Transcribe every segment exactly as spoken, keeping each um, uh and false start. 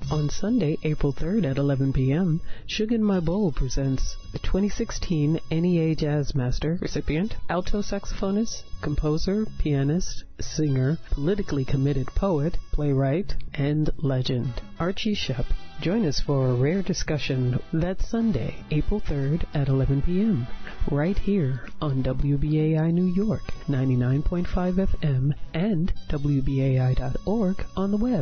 On Sunday, April third at eleven p.m., Sugar in My Bowl presents the twenty sixteen N E A Jazz Master recipient, alto saxophonist, composer, pianist, singer, politically committed poet, playwright, and legend, Archie Shepp. Join us for a rare discussion that Sunday, April third at eleven p.m., right here on W B A I New York, ninety-nine point five F M, and W B A I dot org on the web.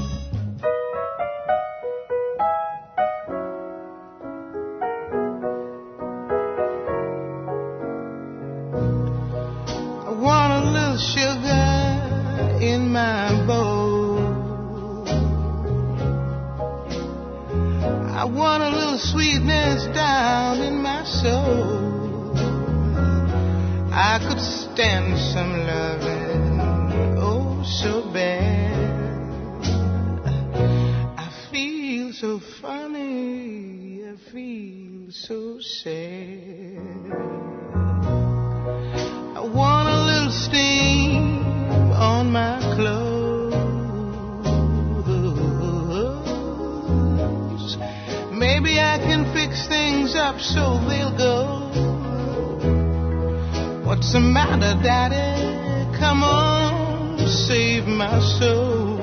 I want a little sugar in my bowl. I want a little sweetness down in my soul. I could stand some loving, oh, so bad. I feel so funny, I feel so sad. I want a little steam on my clothes. Maybe I can fix things up so they'll go. What's the matter, Daddy? Come on, save my soul.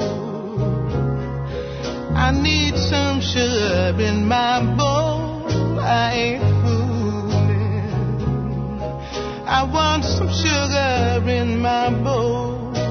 I need some sugar in my bowl. I ain't fooling. I want some sugar in my bowl.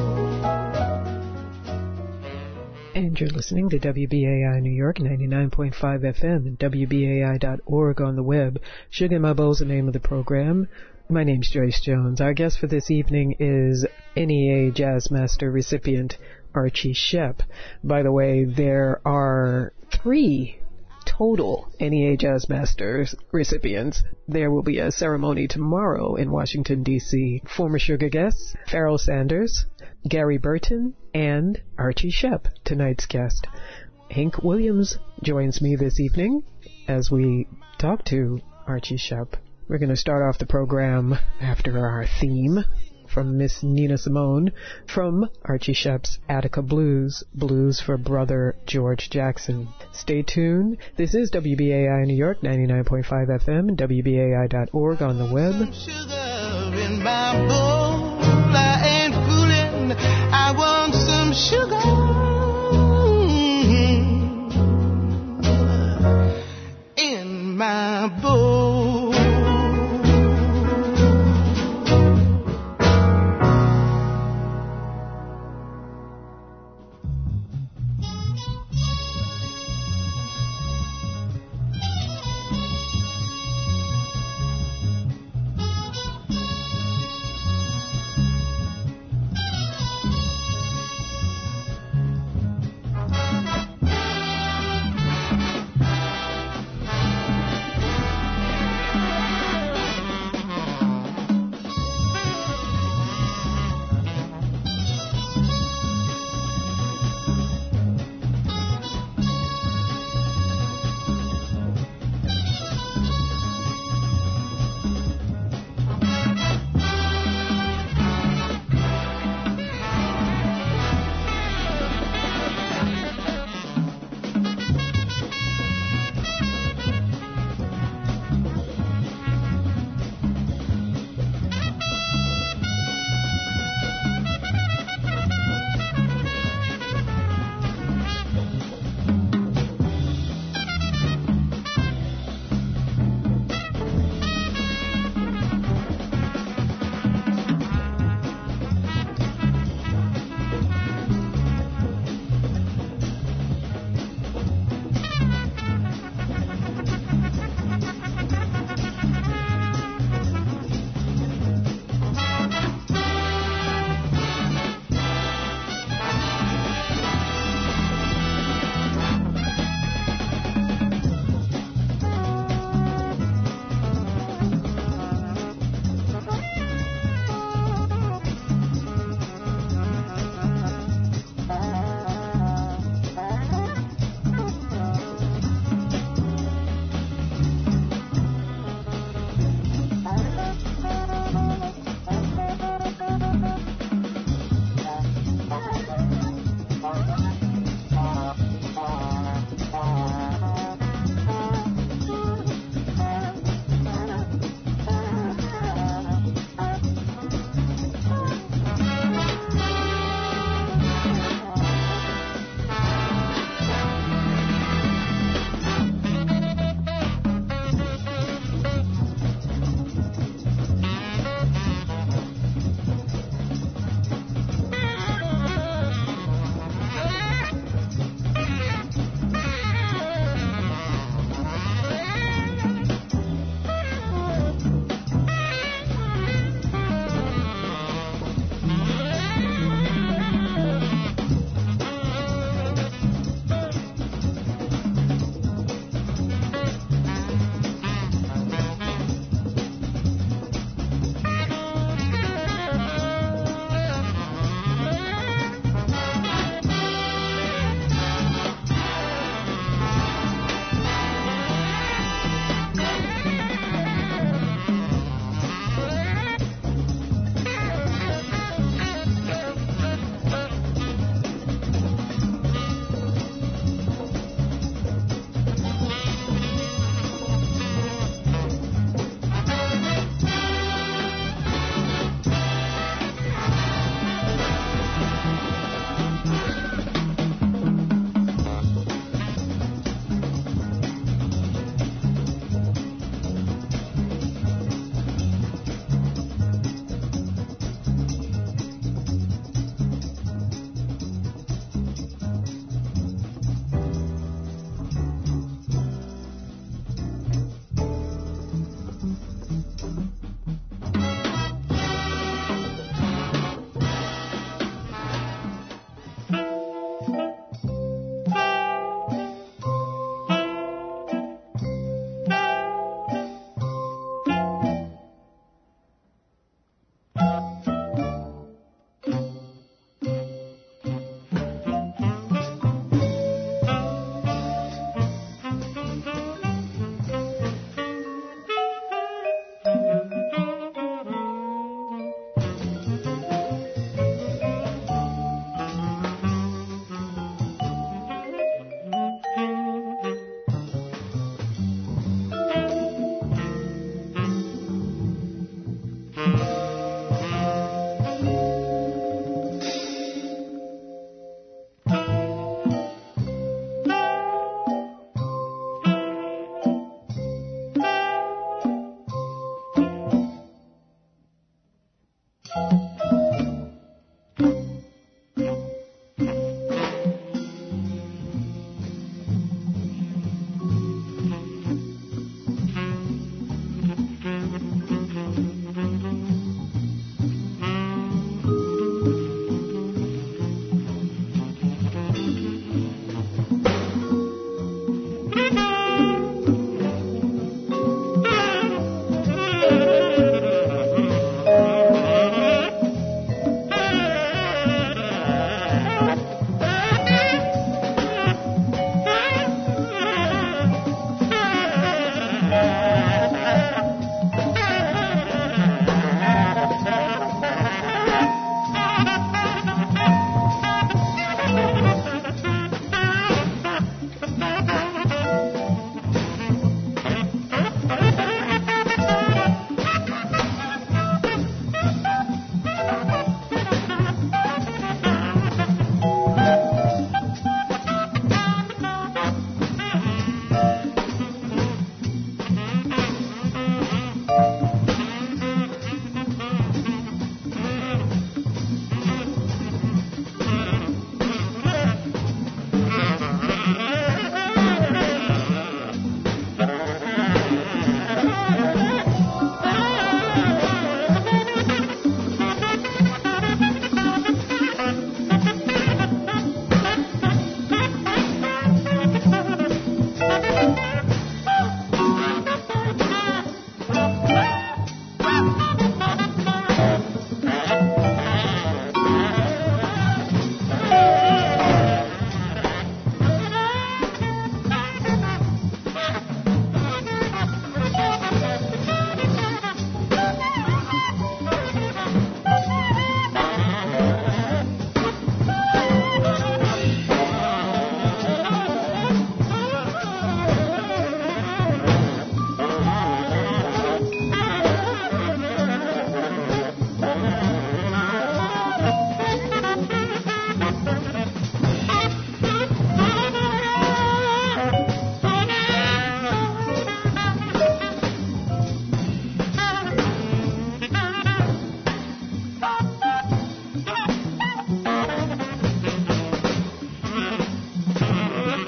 And you're listening to W B A I New York, ninety-nine point five F M, and W B A I dot org on the web. Sugar in My Bowl is the name of the program. My name's Joyce Jones. Our guest for this evening is N E A Jazz Master recipient Archie Shepp. By the way, there are three total N E A Jazz Masters recipients. There will be a ceremony tomorrow in Washington, D C Former Sugar guests, Pharoah Sanders, Gary Burton, and Archie Shepp, tonight's guest. Hank Williams joins me this evening as we talk to Archie Shepp. We're going to start off the program after our theme from Miss Nina Simone from Archie Shepp's Attica Blues, Blues for Brother George Jackson. Stay tuned. This is W B A I New York, ninety-nine point five F M, and W B A I dot org on the web. Sugar in my bowl, I ain't fooling. I want some sugar in my bowl.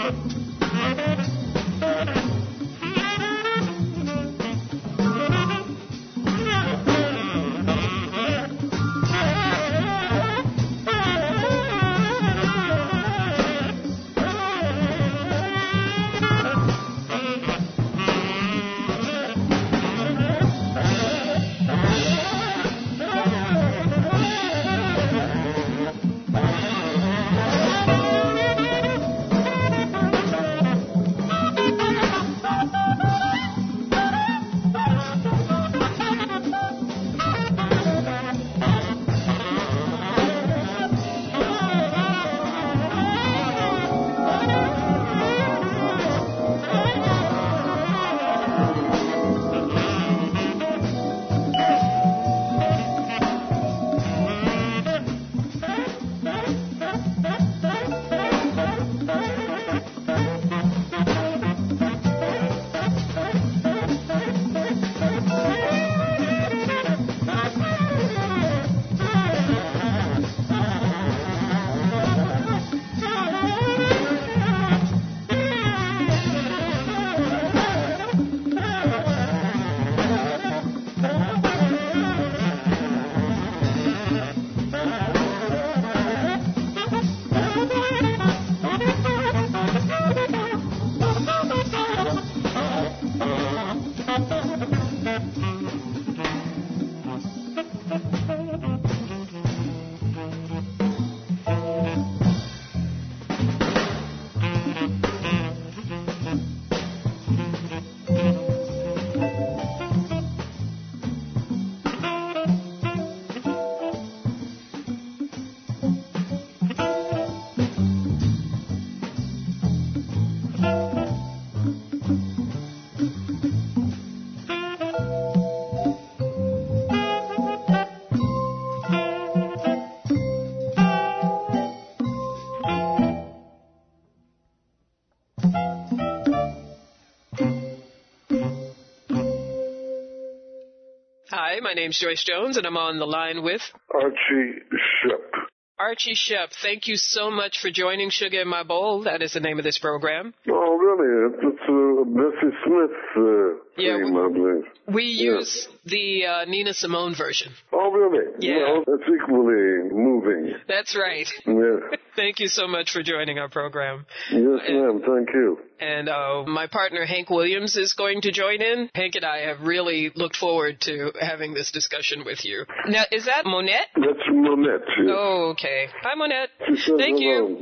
Hi, my name's Joyce Jones, and I'm on the line with Archie Shepp. Archie Shepp. Thank you so much for joining Sugar in My Bowl. That is the name of this program. Oh, really? It's, it's a Bessie Smith uh, yeah, theme, we, I believe. We yeah. use the uh, Nina Simone version. Oh, really? Yeah. Well, it's equally moving. That's right. Yeah. Thank you so much for joining our program. Yes, and, ma'am. Thank you. And uh, my partner, Hank Williams, is going to join in. Hank and I have really looked forward to having this discussion with you. Now, is that Monette? That's Monette, yes. Oh, okay. Hi, Monette. hello, Thank you.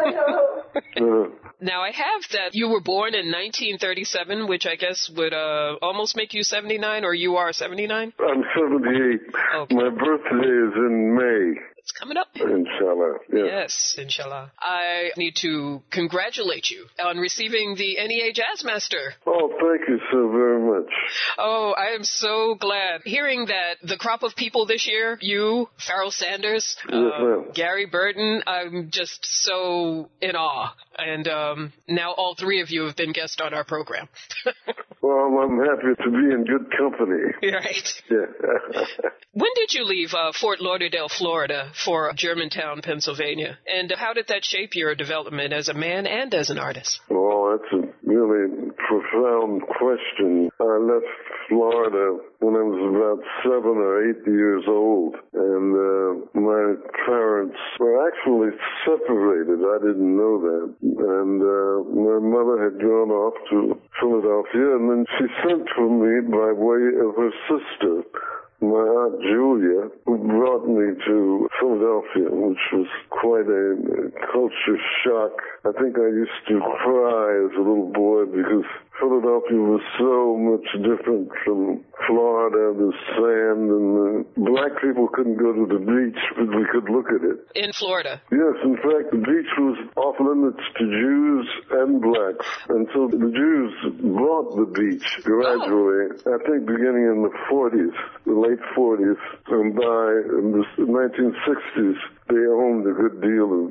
Monette. uh, Now, I have that you were born in nineteen thirty-seven, which I guess would uh, almost make you seventy-nine, or you are seventy-nine? I'm seventy-eight. Okay. My birthday is in May. It's coming up. Inshallah. Yeah. Yes, inshallah. I need to congratulate you on receiving the N E A Jazzmaster. Oh, thank you so very much. Oh, I am so glad. Hearing that the crop of people this year, you, Pharoah Sanders, yes, uh, Gary Burton, I'm just so in awe. And um, now all three of you have been guests on our program. Well, I'm happy to be in good company. Right. Yeah. When did you leave uh, Fort Lauderdale, Florida, for Germantown, Pennsylvania? And how did that shape your development as a man and as an artist? Oh, that's a really profound question. I left Florida when I was about seven or eight years old, and uh, my parents were actually separated. I didn't know that. And uh, my mother had gone off to Philadelphia, and then she sent for me by way of her sister, my Aunt Julia, who brought me to Philadelphia, which was quite a culture shock. I think I used to cry as a little boy because Philadelphia was so much different from Florida, the sand, and the black people couldn't go to the beach, but we could look at it. In Florida? Yes, in fact, the beach was off limits to Jews and blacks, and so the Jews bought the beach gradually, oh. I think beginning in the forties, the late forties, and by the nineteen sixties, they owned a good deal of the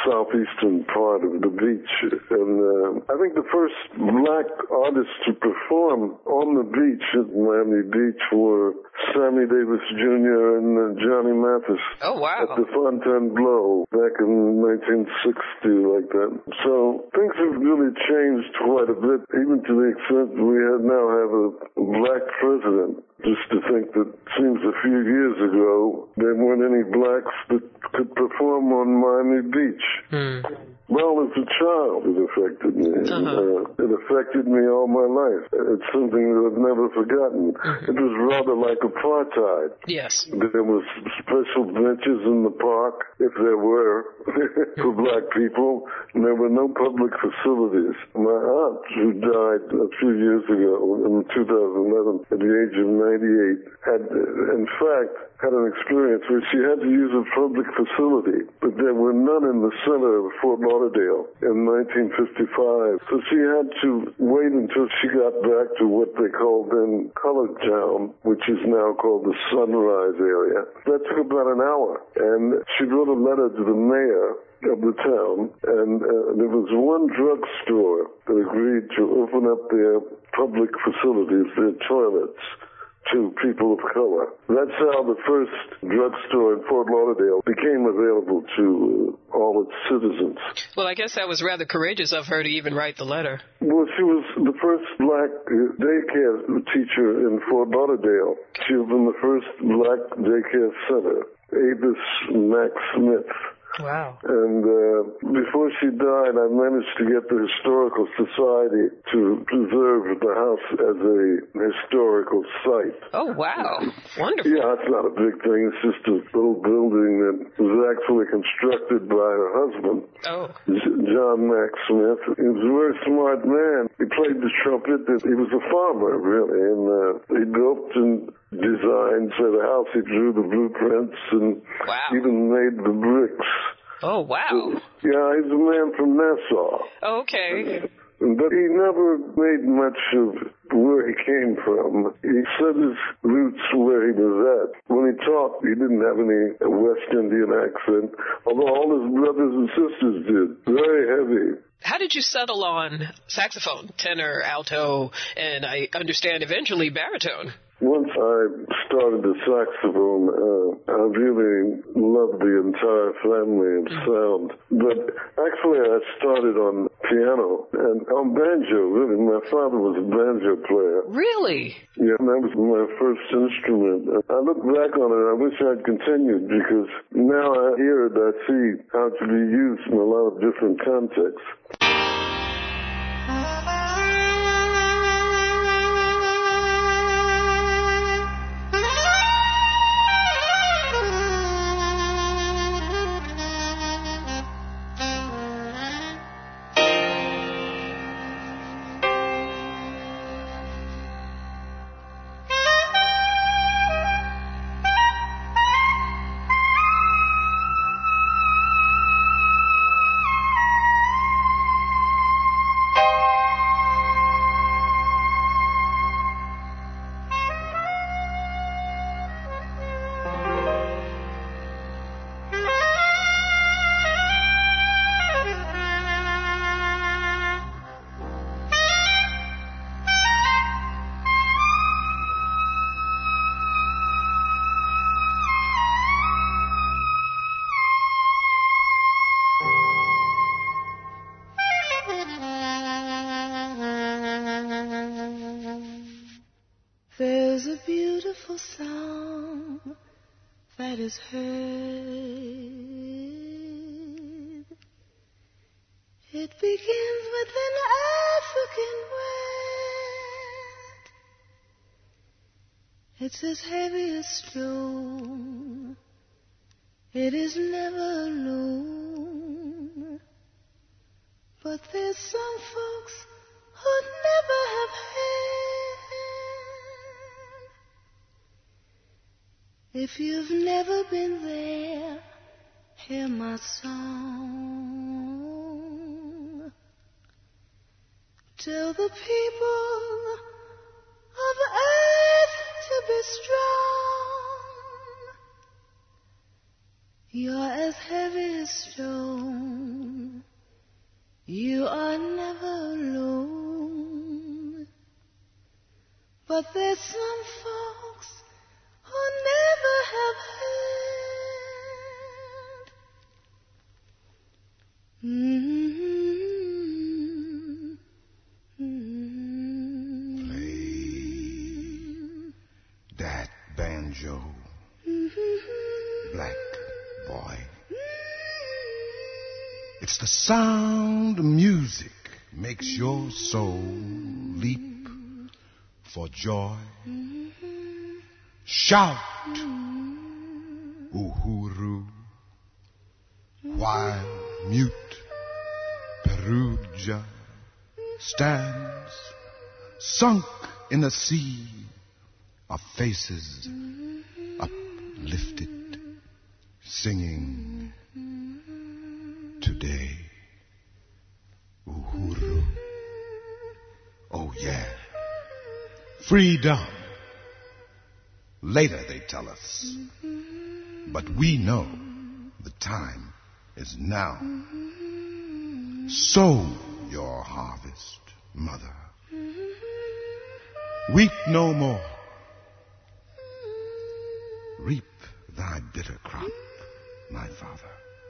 southeastern part of the beach. And uh, I think the first black artists to perform on the beach at Miami Beach were Sammy Davis Junior and uh, Johnny Mathis. Oh, wow. At the Fontainebleau back in nineteen sixty, like that. So things have really changed quite a bit, even to the extent we have now have a black president. Just to think that it seems a few years ago there weren't any blacks that could perform on Miami Beach. Hmm. Well, as a child, it affected me. Uh-huh. Uh, it affected me all my life. It's something that I've never forgotten. Mm-hmm. It was rather like apartheid. Yes. There was special benches in the park, if there were, for black people, and there were no public facilities. My aunt, who died a few years ago, in two thousand eleven, at the age of ninety-eight, had, in fact, had an experience where she had to use a public facility, but there were none in the center of Fort Lauderdale in nineteen fifty-five. So she had to wait until she got back to what they called then Colored Town, which is now called the Sunrise area. That took about an hour, and she wrote a letter to the mayor of the town, and uh, there was one drugstore that agreed to open up their public facilities, their toilets, to people of color. That's how the first drugstore in Fort Lauderdale became available to uh, all its citizens. Well, I guess that was rather courageous of her to even write the letter. Well, she was the first black uh, daycare teacher in Fort Lauderdale. She opened the first black daycare center, Avis Mack Smith. Wow. And uh, before she died, I managed to get the Historical Society to preserve the house as a historical site. Oh, wow. Wonderful. Yeah, it's not a big thing. It's just a little building that was actually constructed by her husband, oh. John Mack Smith. He was a very smart man. He played the trumpet. He was a farmer, really, and uh, he built and designed for the house. He drew the blueprints and wow. even made the bricks. Oh, wow. So, yeah, he's a man from Nassau. Oh, okay. But he never made much of where he came from. He said his roots where he was at. When he talked, he didn't have any West Indian accent, although all his brothers and sisters did. Very heavy. How did you settle on saxophone, tenor, alto, and I understand eventually baritone? Once I started the saxophone, uh, I really loved the entire family of sound. But actually, I started on piano and on banjo, really. My father was a banjo player. Really? Yeah, that was my first instrument. I look back on it, I wish I'd continued, because now I hear it, I see how it can be used in a lot of different contexts. There's a beautiful sound that is heard. It begins with an African word. It's as heavy as stone. It is never alone. But there's some folks who'd never have heard. If you've never been there, hear my song. Tell the people of earth to be strong. You're as heavy as stone. You are never alone, but there's some folks who never have heard. Mm-hmm. Mm-hmm. Play that banjo, Mm-hmm. black boy. It's the sound of music makes your soul leap for joy. Shout, Uhuru, while mute Perugia stands sunk in a sea of faces uplifted, singing today. Uhuru. Oh, yeah. Freedom. Later they tell us. But we know the time is now. Sow your harvest, mother. Weep no more. Reap thy bitter crop, my father.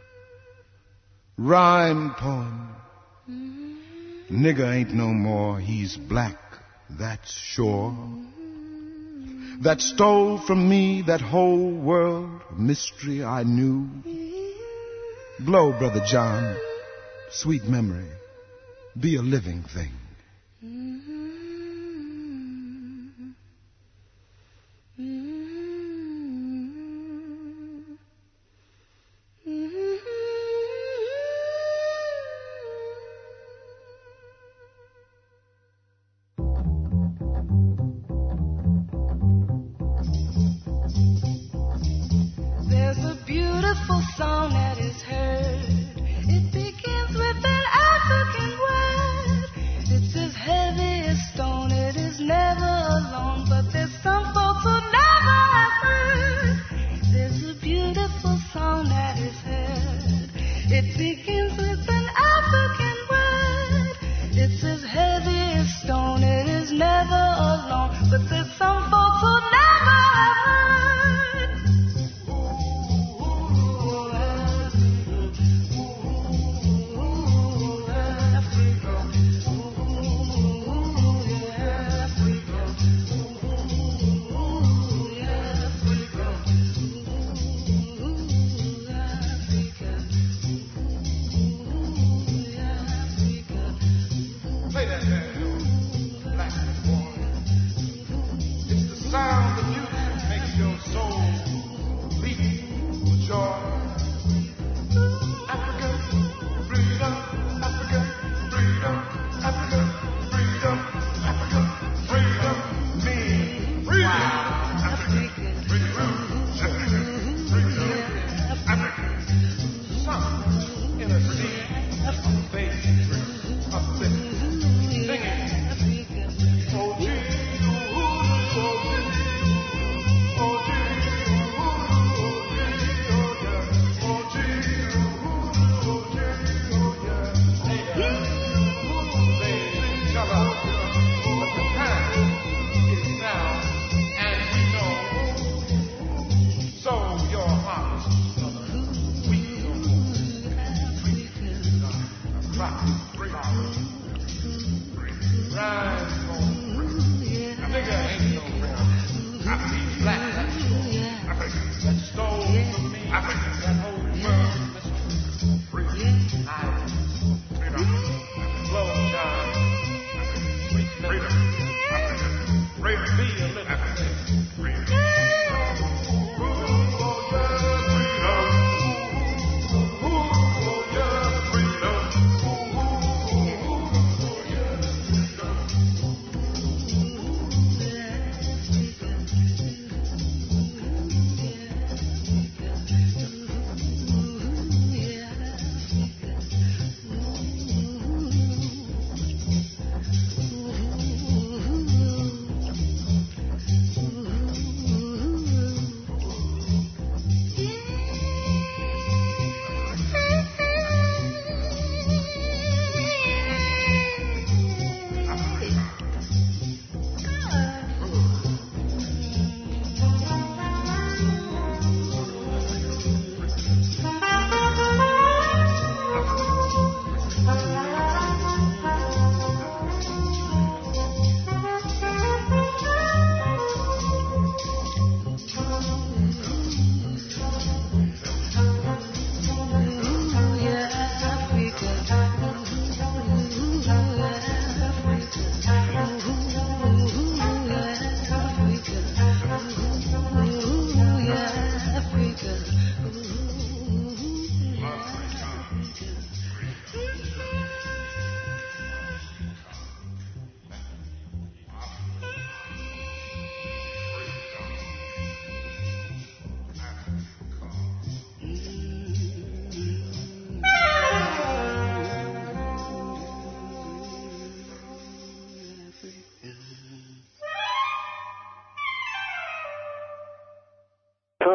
Rhyme poem. Nigger ain't no more, he's black, that's sure. That stole from me that whole world of mystery I knew. Blow, Brother John, sweet memory, be a living thing. There's a beautiful song that is heard. It begins with an African word. It's as heavy as stone. It is never alone, but there's some folks who never have heard. There's a beautiful song that is heard. It begins with an African word. It's as heavy as stone. It is never alone, but there's some folks who never have heard. Play that banjo, black boy. It's the sound of music makes your soul leap for joy. Africa, freedom, Africa, freedom, Africa, freedom, Africa, freedom, me, freedom, Africa, freedom, Africa, freedom, Africa. Sun in a sea of faith, of faith. Singing. Oh, gee, oh, oh, gee. Oh, gee, oh, oh, gee, oh, yeah. Oh, gee, oh, oh, gee, oh, yeah. They tell us that the time is now, and we know. Sow your harvest, brother. We know. Crop, great harvest. Rise on a nigga ain't no real. I be black, that's sure. Africa that stole from me. Africa that whole world mystery. Freedom, I freedom, blow shine. Freedom, Africa, freedom, be a living thing. Freedom. Ooh, oh yeah, freedom. Ooh, oh yeah, freedom.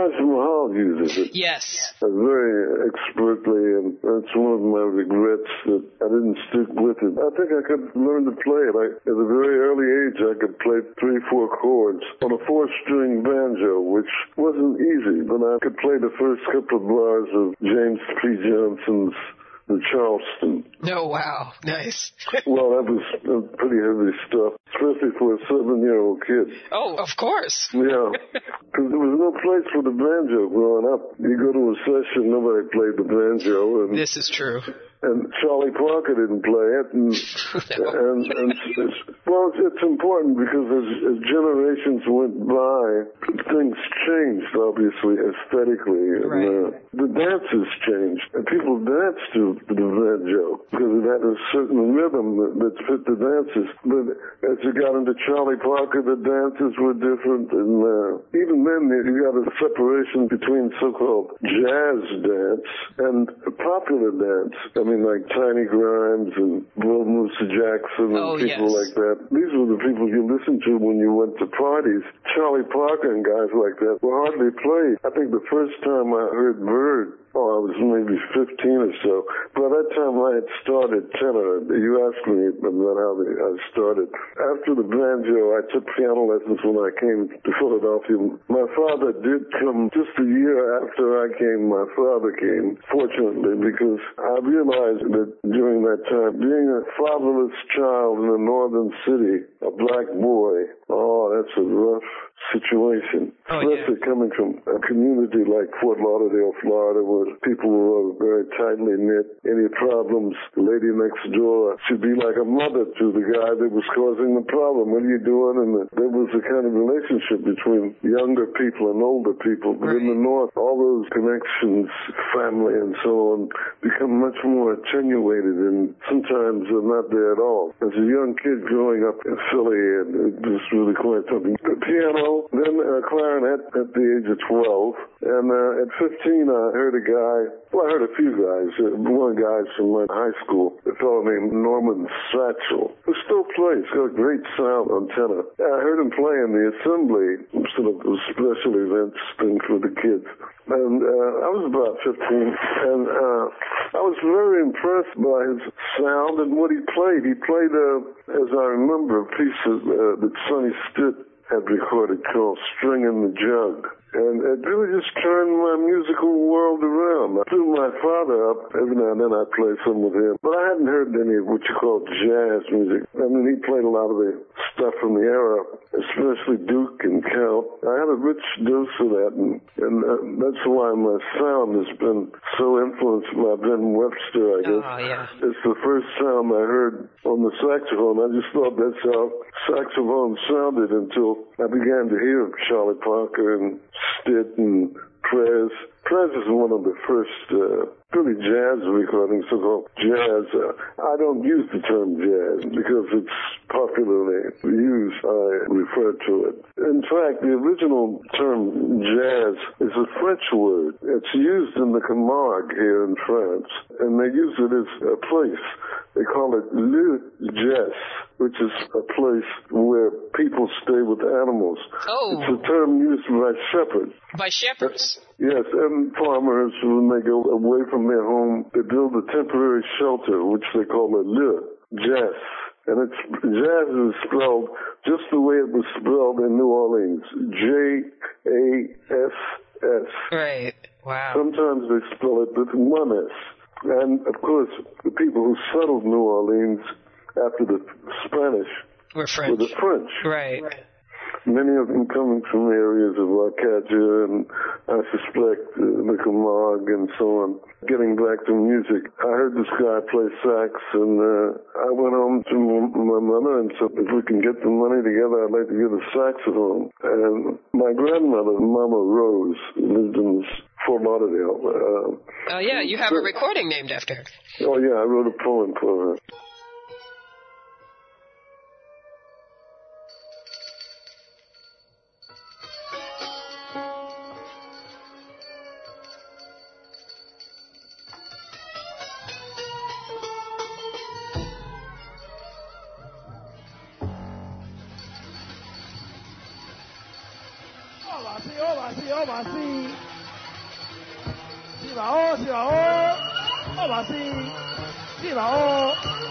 Taj Mahal uses it. Yes. Uh, very expertly, and that's one of my regrets that I didn't stick with it. I think I could learn to play it. I, at a very early age, I could play three, four chords on a four-string banjo, which wasn't easy, but I could play the first couple of bars of James P. Johnson's The Charleston. Oh, wow. Nice. Well, that was uh, pretty heavy stuff, especially for a seven-year-old kid. Oh, of course. Yeah, because there was no place for the banjo growing up. You go to a session, nobody played the banjo. And this is true. And Charlie Parker didn't play it, and no. and, and it's, well, it's, it's important because as, as generations went by, things changed obviously aesthetically, and right. uh, the dances changed, and people danced to the banjo because it had a certain rhythm that, that fit the dances. But as you got into Charlie Parker, the dances were different, and uh, even then you got a separation between so-called jazz dance and popular dance. I mean, like Tiny Grimes and Bill Moosa Jackson and oh, people yes. like that. These were the people you listened to when you went to parties. Charlie Parker and guys like that were hardly played. I think the first time I heard Bird, oh, I was maybe fifteen or so. By that time, I had started tenor. You asked me about how I started. After the banjo, I took piano lessons when I came to Philadelphia. My father did come just a year after I came. My father came, fortunately, because I realized that during that time, being a fatherless child in a northern city, a black boy, oh, that's a rough situation. Oh, Especially yeah. coming from a community like Fort Lauderdale, Florida, where people were very tightly knit. Any problems, the lady next door should be like a mother to the guy that was causing the problem. What are you doing? And there was a kind of relationship between younger people and older people. But right. in the North, all those connections, family and so on, become much more attenuated and sometimes are not there at all. As a young kid growing up in Philly, and it was really quite something. The piano, then uh, clarinet at the age of twelve. And uh, at fifteen, I heard a guy, well, I heard a few guys, uh, one guy from my high school, a fellow named Norman Satchel, who still plays. He's got a great sound on tenor. I heard him play in the assembly, sort of a special events thing for the kids. And uh, I was about fifteen, and uh, I was very impressed by his sound and what he played. He played, uh, as I remember, a piece of, uh, that Sonny Stitt had recorded called String in the Jug. And it really just turned my musical world around. I threw my father up. Every now and then I play some with him. But I hadn't heard any of what you call jazz music. I mean, he played a lot of the stuff from the era, especially Duke and Count. I had a rich dose of that, and, and uh, that's why my sound has been so influenced by Ben Webster, I guess. Oh, yeah. It's the first sound I heard on the saxophone. I just thought that's how saxophone sounded until I began to hear Charlie Parker and Stitt and Prez. Prez is one of the first uh, really jazz recordings, so-called jazz. Uh, I don't use the term jazz because it's popularly used. I refer to it. In fact, the original term jazz is a French word. It's used in the Camargue here in France, and they use it as a place. They call it Le Jes, which is a place where people stay with animals. Oh. It's a term used by shepherds. By shepherds. Yes, and farmers, when they go away from their home, they build a temporary shelter, which they call a Le Jes. And it's, jazz is spelled just the way it was spelled in New Orleans, J A S S. Right. Wow. Sometimes they spell it with one S. And, of course, the people who settled New Orleans after the Spanish We're French. were the French. Right. Many of them coming from areas of Arcadia and I suspect uh, the Camargue and so on. Getting back to music, I heard this guy play sax, and uh, I went home to my mother and said, if we can get the money together, I'd like to get a saxophone. And my grandmother, Mama Rose, lived in Fort Lauderdale. Uh, Oh, yeah, you have a recording named after her. oh, yeah, I wrote a poem for her. All right, see, all right. 把西，欧把西，西把欧，西把欧，欧把西，西把欧。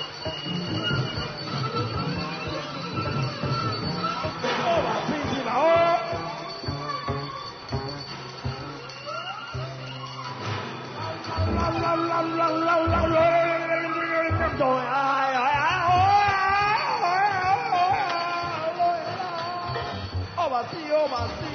欧把西，西把欧。啦啦啦啦啦啦啦！对啊呀呀！欧巴西，欧巴西。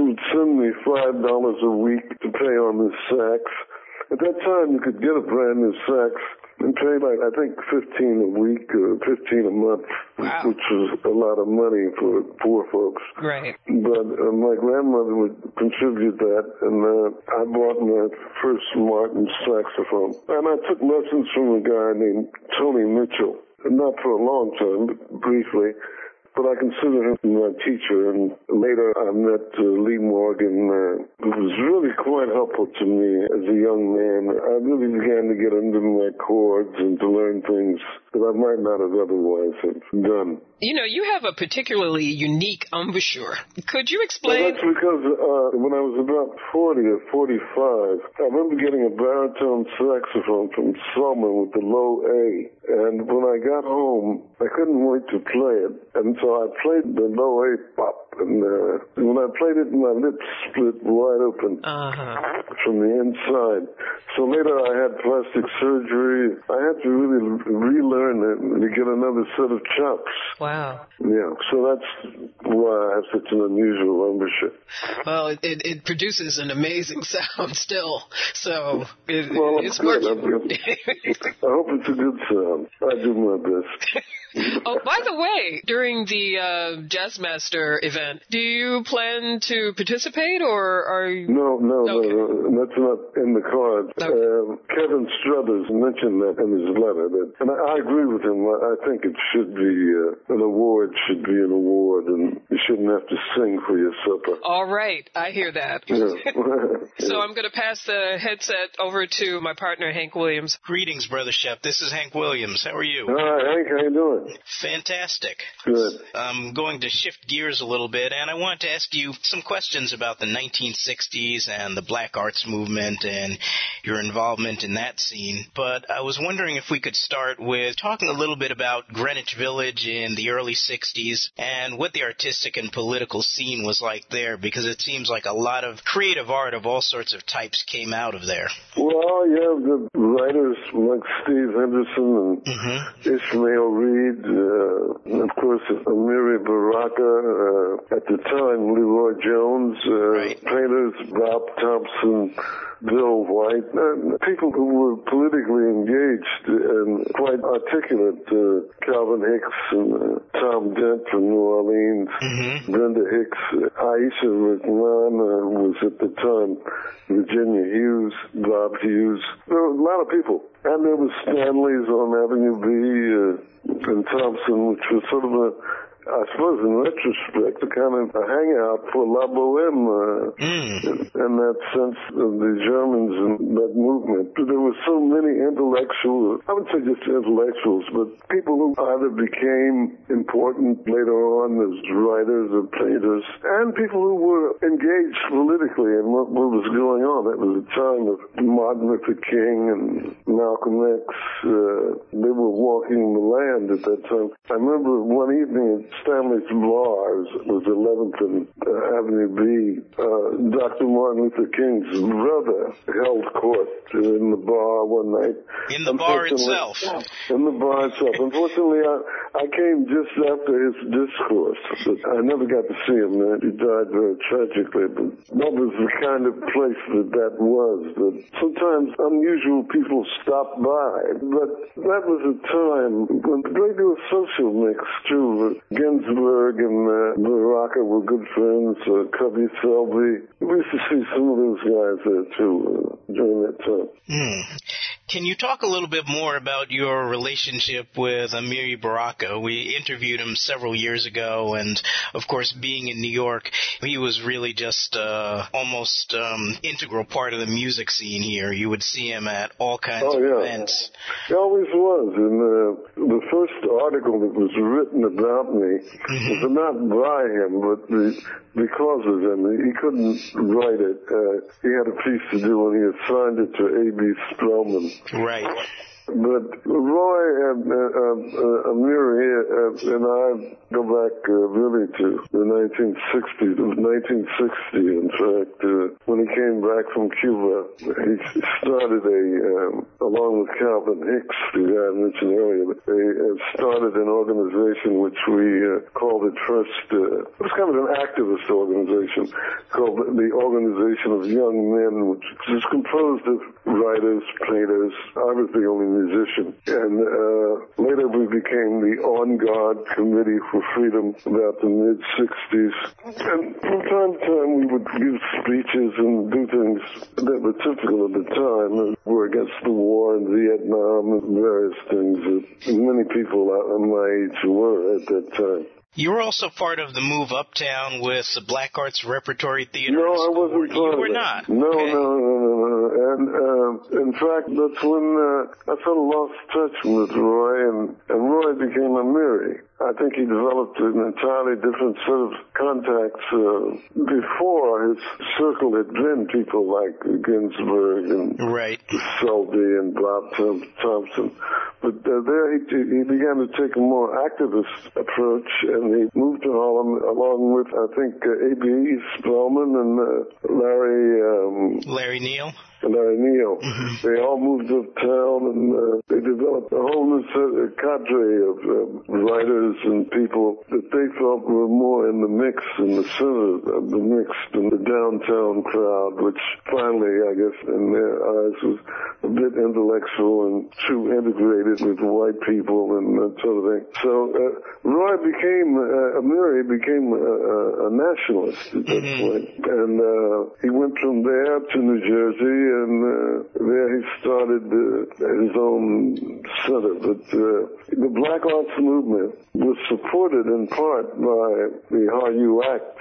would send me five dollars a week to pay on this sax. At that time, you could get a brand new sax and pay like, I think, fifteen a week or fifteen a month, wow. which was a lot of money for poor folks. Right. But uh, my grandmother would contribute that, and uh, I bought my first Martin saxophone. And I took lessons from a guy named Tony Mitchell, not for a long time, but briefly. But I consider him my teacher, and later I met uh, Lee Morgan, uh, who was really quite helpful to me as a young man. I really began to get under my chords and to learn things that I might not have otherwise have done. You know, you have a particularly unique embouchure. Could you explain? Well, that's because uh, when I was about forty or forty-five, I remember getting a baritone saxophone from Selma with the low A. And when I got home, I couldn't wait to play it. And so I played the low A pop. And uh, when I played it, my lips split wide open uh-huh. from the inside. So later I had plastic surgery. I had to really relearn it to get another set of chops. Wow. Yeah, so that's why I have such an unusual embouchure. Well, it, it, it produces an amazing sound still, so it, well, it's good. working. I hope it's a good sound. I do my best. Oh, by the way, during the uh, Jazzmaster event, do you plan to participate, or are you... No, no, okay. no, no, that's not in the cards. Okay. Uh, Kevin Struthers mentioned that in his letter, that, and I, I agree with him. I, I think it should be, uh, an award should be an award, and you shouldn't have to sing for your supper. All right, I hear that. Yeah. So I'm going to pass the headset over to my partner, Hank Williams. Greetings, Brother Shep. This is Hank Williams. How are you? Hi, Hank, how you doing? Fantastic. Good. I'm going to shift gears a little bit, and I want to ask you some questions about the nineteen sixties and the Black Arts Movement and your involvement in that scene. But I was wondering if we could start with talking a little bit about Greenwich Village in the early sixties and what the artistic and political scene was like there, because it seems like a lot of creative art of all sorts of types came out of there. Well, yeah, the writers like Steve Henderson and Mm-hmm. Ishmael Reed, uh, and of course, Amiri Baraka, uh, at the time, Leroy Jones, uh, Right. painters, Bob Thompson, Bill White, uh, people who were politically engaged and quite articulate, uh, Calvin Hicks and uh, Tom Dent from New Orleans, Mm-hmm. Brenda Hicks, Aisha Rahman uh, was at the time, Virginia Hughes, Bob Hughes. There were a lot of people. And there was Stanley's on Avenue B uh, and Thompson, which was sort of a, I suppose in retrospect, a kind of a hangout for La Boheme, uh, Mm. in, in that sense of the Germans and that movement. But there were so many intellectuals, I would say just intellectuals, but people who either became important later on as writers or painters, and people who were engaged politically in what, what was going on. It was a time of Martin Luther King and Malcolm X. Uh, they were walking the land at that time. I remember one evening at Stanley's Bar, it was eleventh and uh, Avenue B, uh, Doctor Martin Luther King's brother held court in the bar one night. In the bar itself. In the bar itself. Unfortunately, I, I came just after his discourse. But I never got to see him. Man. He died very tragically. But that was the kind of place that that was. That sometimes unusual people stopped by. But that was a time when a great deal of social mix, too. Ginsberg and uh, Baraka were good friends. Uh, Cubby Selby. We used to see some of those guys there, too, uh, during that time. Mm. Can you talk a little bit more about your relationship with Amiri Baraka? We interviewed him several years ago, and, of course, being in New York, he was really just uh, almost um, integral part of the music scene here. You would see him at all kinds oh, of yeah. events. He always was, and uh, the first article that was written about me mm-hmm. was not by him, but the, because of him. He couldn't write it. Uh, he had a piece to do, and he assigned it to A B Spellman. Right. But Roy and uh, uh, Amiri uh, and I go back uh, really to the nineteen sixties, nineteen sixty, in fact, uh, when he came back from Cuba. He started a, um, along with Calvin Hicks, the guy I mentioned earlier, they uh, started an organization which we uh, called at first, uh, it was kind of an activist organization called the Organization of Young Men, which is composed of writers, painters. I was the only musician. And uh, later we became the On Guard Committee for Freedom about the mid-sixties. And from time to time we would give speeches and do things that were typical of the time. We're against the war in Vietnam and various things that many people my age were at that time. You were also part of the move uptown with the Black Arts Repertory Theater. No, I wasn't part You were of it. not. No, okay. no, no, no, no. And uh, in fact, that's when uh, I sort of lost touch with Roy, and, and Roy became Amiri. I think he developed an entirely different set of contacts. Uh, before, his circle had been people like Ginsberg and right. Selby and Bob Thompson. But uh, there he, he began to take a more activist approach, and he moved to Harlem along with, I think, uh, A B Spellman and uh, Larry... Um, Larry Neal? Larry Neal. Mm-hmm. They all moved uptown, and uh, they developed a whole new set, a cadre of uh, writers and people that they felt were more in the mix, in the center of the mix than the downtown crowd, which finally, I guess, in their eyes was a bit intellectual and too integrated with white people and that sort of thing. So uh, Roy became, uh, Amiri became a, a, a nationalist at that mm-hmm. point. And uh, he went from there to New Jersey, and uh, there he started uh, his own center. But uh, the Black Arts Movement was supported in part by the How You Act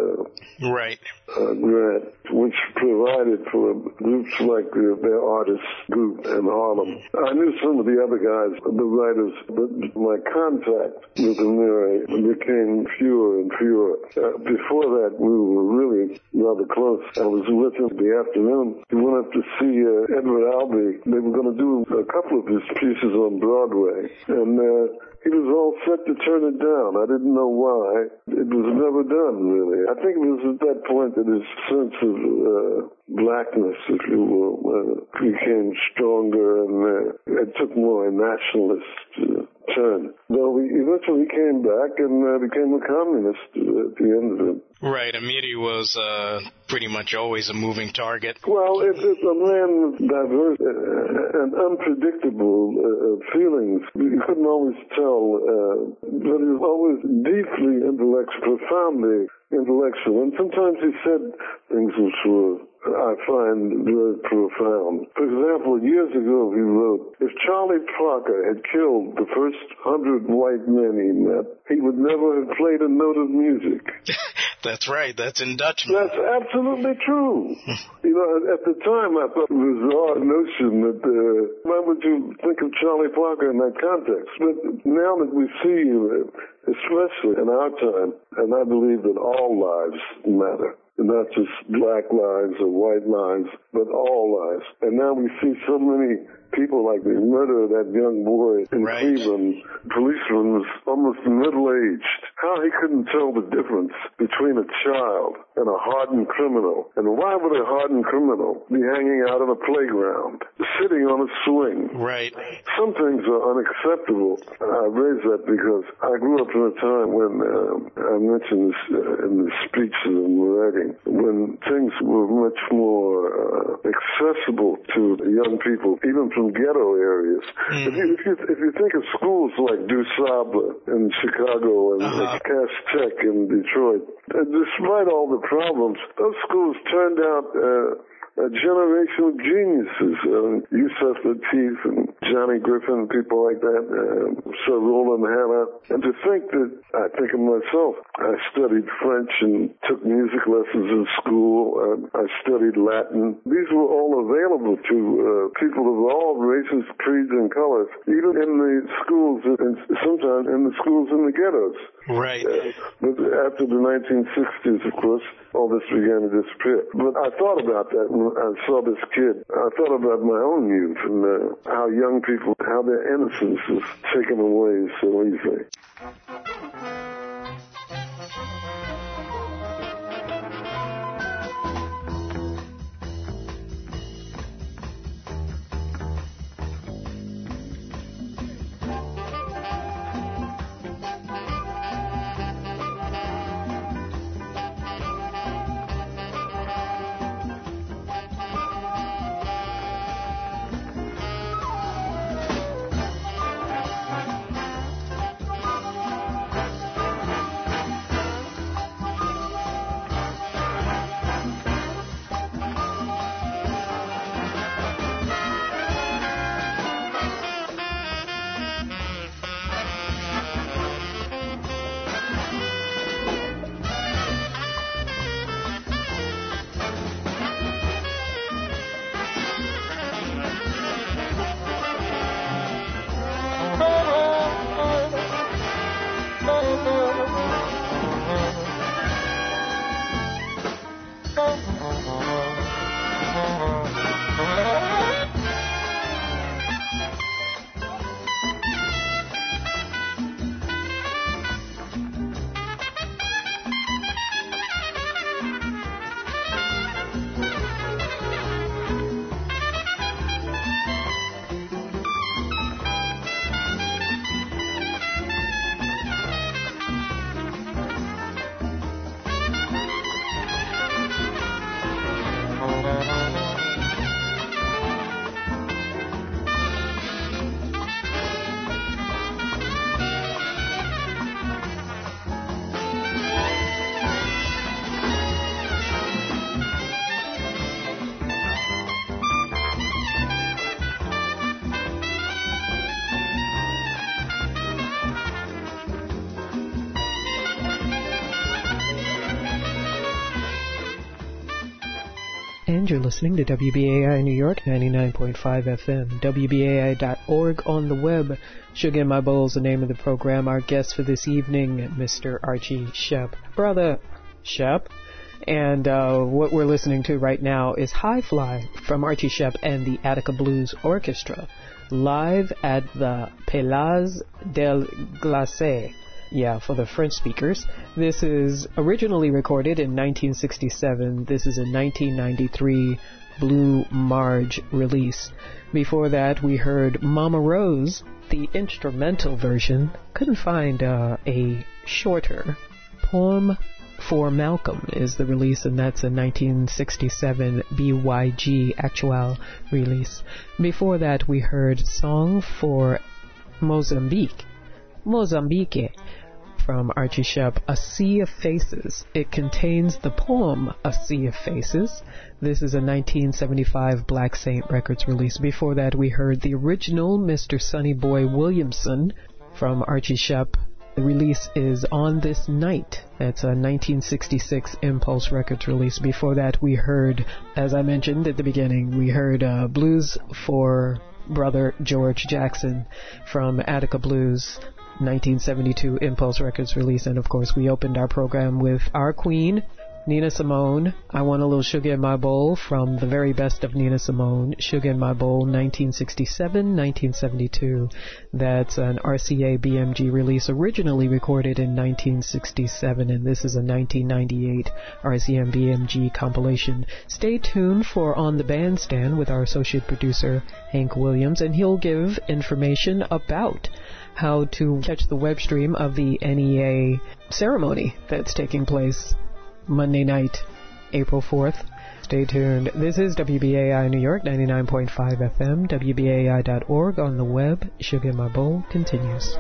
uh, right. uh, grant, which provided for groups like uh, their artists group in Harlem. I knew some of the other guys, the writers, but my contact with Amiri became fewer and fewer. Uh, before that, we were really rather close. I was with him in the afternoon. He went up to see uh, Edward Albee. They were going to do a couple of his pieces on Broadway, and uh, he was all set to turn it down. I didn't know why. It was never done, really. I think it was at that point that his sense of uh, blackness, if you will, uh, became stronger, and uh, it took more a nationalist uh, turn. Though he eventually came back and uh, became a communist uh, at the end of it. Right. Amiri was uh, pretty much always a moving target. Well, it, it's a man with diverse uh, and unpredictable uh, feelings. You couldn't always tell, uh, but he was always deeply intellectual, profoundly intellectual. And sometimes he said things which were, I find, very profound. For example, years ago he wrote, if Charlie Parker had killed the first hundred white men he met, he would never have played a note of music. That's right. That's in Dutchman. That's absolutely true. You know, at the time I thought it was an odd notion that, uh, why would you think of Charlie Parker in that context? But now that we see, uh, especially in our time, and I believe that all lives matter. Not just black lives or white lives, but all lives. And now we see so many people like the murder of that young boy in right. Cleveland. The policeman was almost middle-aged. How he couldn't tell the difference between a child and a hardened criminal. And why would a hardened criminal be hanging out on a playground, sitting on a swing? Right. Some things are unacceptable. I raise that because I grew up in a time when, uh, I mentioned this uh, in the speeches and writing, when things were much more uh, accessible to young people, even from ghetto areas. Mm. If, you, if, you, if you think of schools like DuSable in Chicago and uh-huh. Cass Tech in Detroit, uh, despite all the problems, those schools turned out uh, a generation of geniuses. Uh, Yusuf Lateef and Johnny Griffin, people like that, uh, Sir Roland Hanna. And to think that, I think of myself, I studied French and took music lessons in school. Uh, I studied Latin. These were all available to uh, people of all races, creeds, and colors, even in the schools, and sometimes in the schools in the ghettos. Right. Uh, but after the nineteen sixties, of course, all this began to disappear. But I thought about that when I saw this kid. I thought about my own youth and uh, how young young people, how their innocence is taken away so easily. And you're listening to W B A I New York, ninety-nine point five F M, W B A I dot org on the web. Sugar in My Bowl is the name of the program. Our guest for this evening, Mister Archie Shepp. Brother Shepp. And uh, what we're listening to right now is High Fly from Archie Shepp and the Attica Blues Orchestra, live at the Place del Glace. Yeah, for the French speakers. This is originally recorded in nineteen sixty-seven. This is a nineteen ninety-three Blue Marge release. Before that, we heard Mama Rose, the instrumental version. Couldn't find uh, a shorter. Poem for Malcolm is the release, and that's a nineteen sixty-seven B Y G actual release. Before that, we heard Song for Mozambique. Mozambique from Archie Shepp, A Sea of Faces. It contains the poem A Sea of Faces. This is a nineteen seventy-five Black Saint Records release. Before that, we heard the original Mister Sonny Boy Williamson from Archie Shepp. The release is On This Night. That's a nineteen sixty-six Impulse Records release. Before that, we heard, as I mentioned at the beginning, we heard uh, Blues for Brother George Jackson from Attica Blues, nineteen seventy-two Impulse Records release. And of course, we opened our program with our queen, Nina Simone. I Want a Little Sugar in My Bowl from the very best of Nina Simone, Sugar in My Bowl, nineteen sixty-seven, nineteen seventy-two. That's an R C A B M G release originally recorded in nineteen sixty-seven, and this is a nineteen ninety-eight R C A B M G compilation. Stay tuned for On the Bandstand with our associate producer, Hank Williams, and he'll give information about how to catch the web stream of the N E A ceremony that's taking place Monday night, April fourth. Stay tuned. This is W B A I New York, ninety-nine point five F M, W B A I dot org on the web. Sugar in My Bowl continues.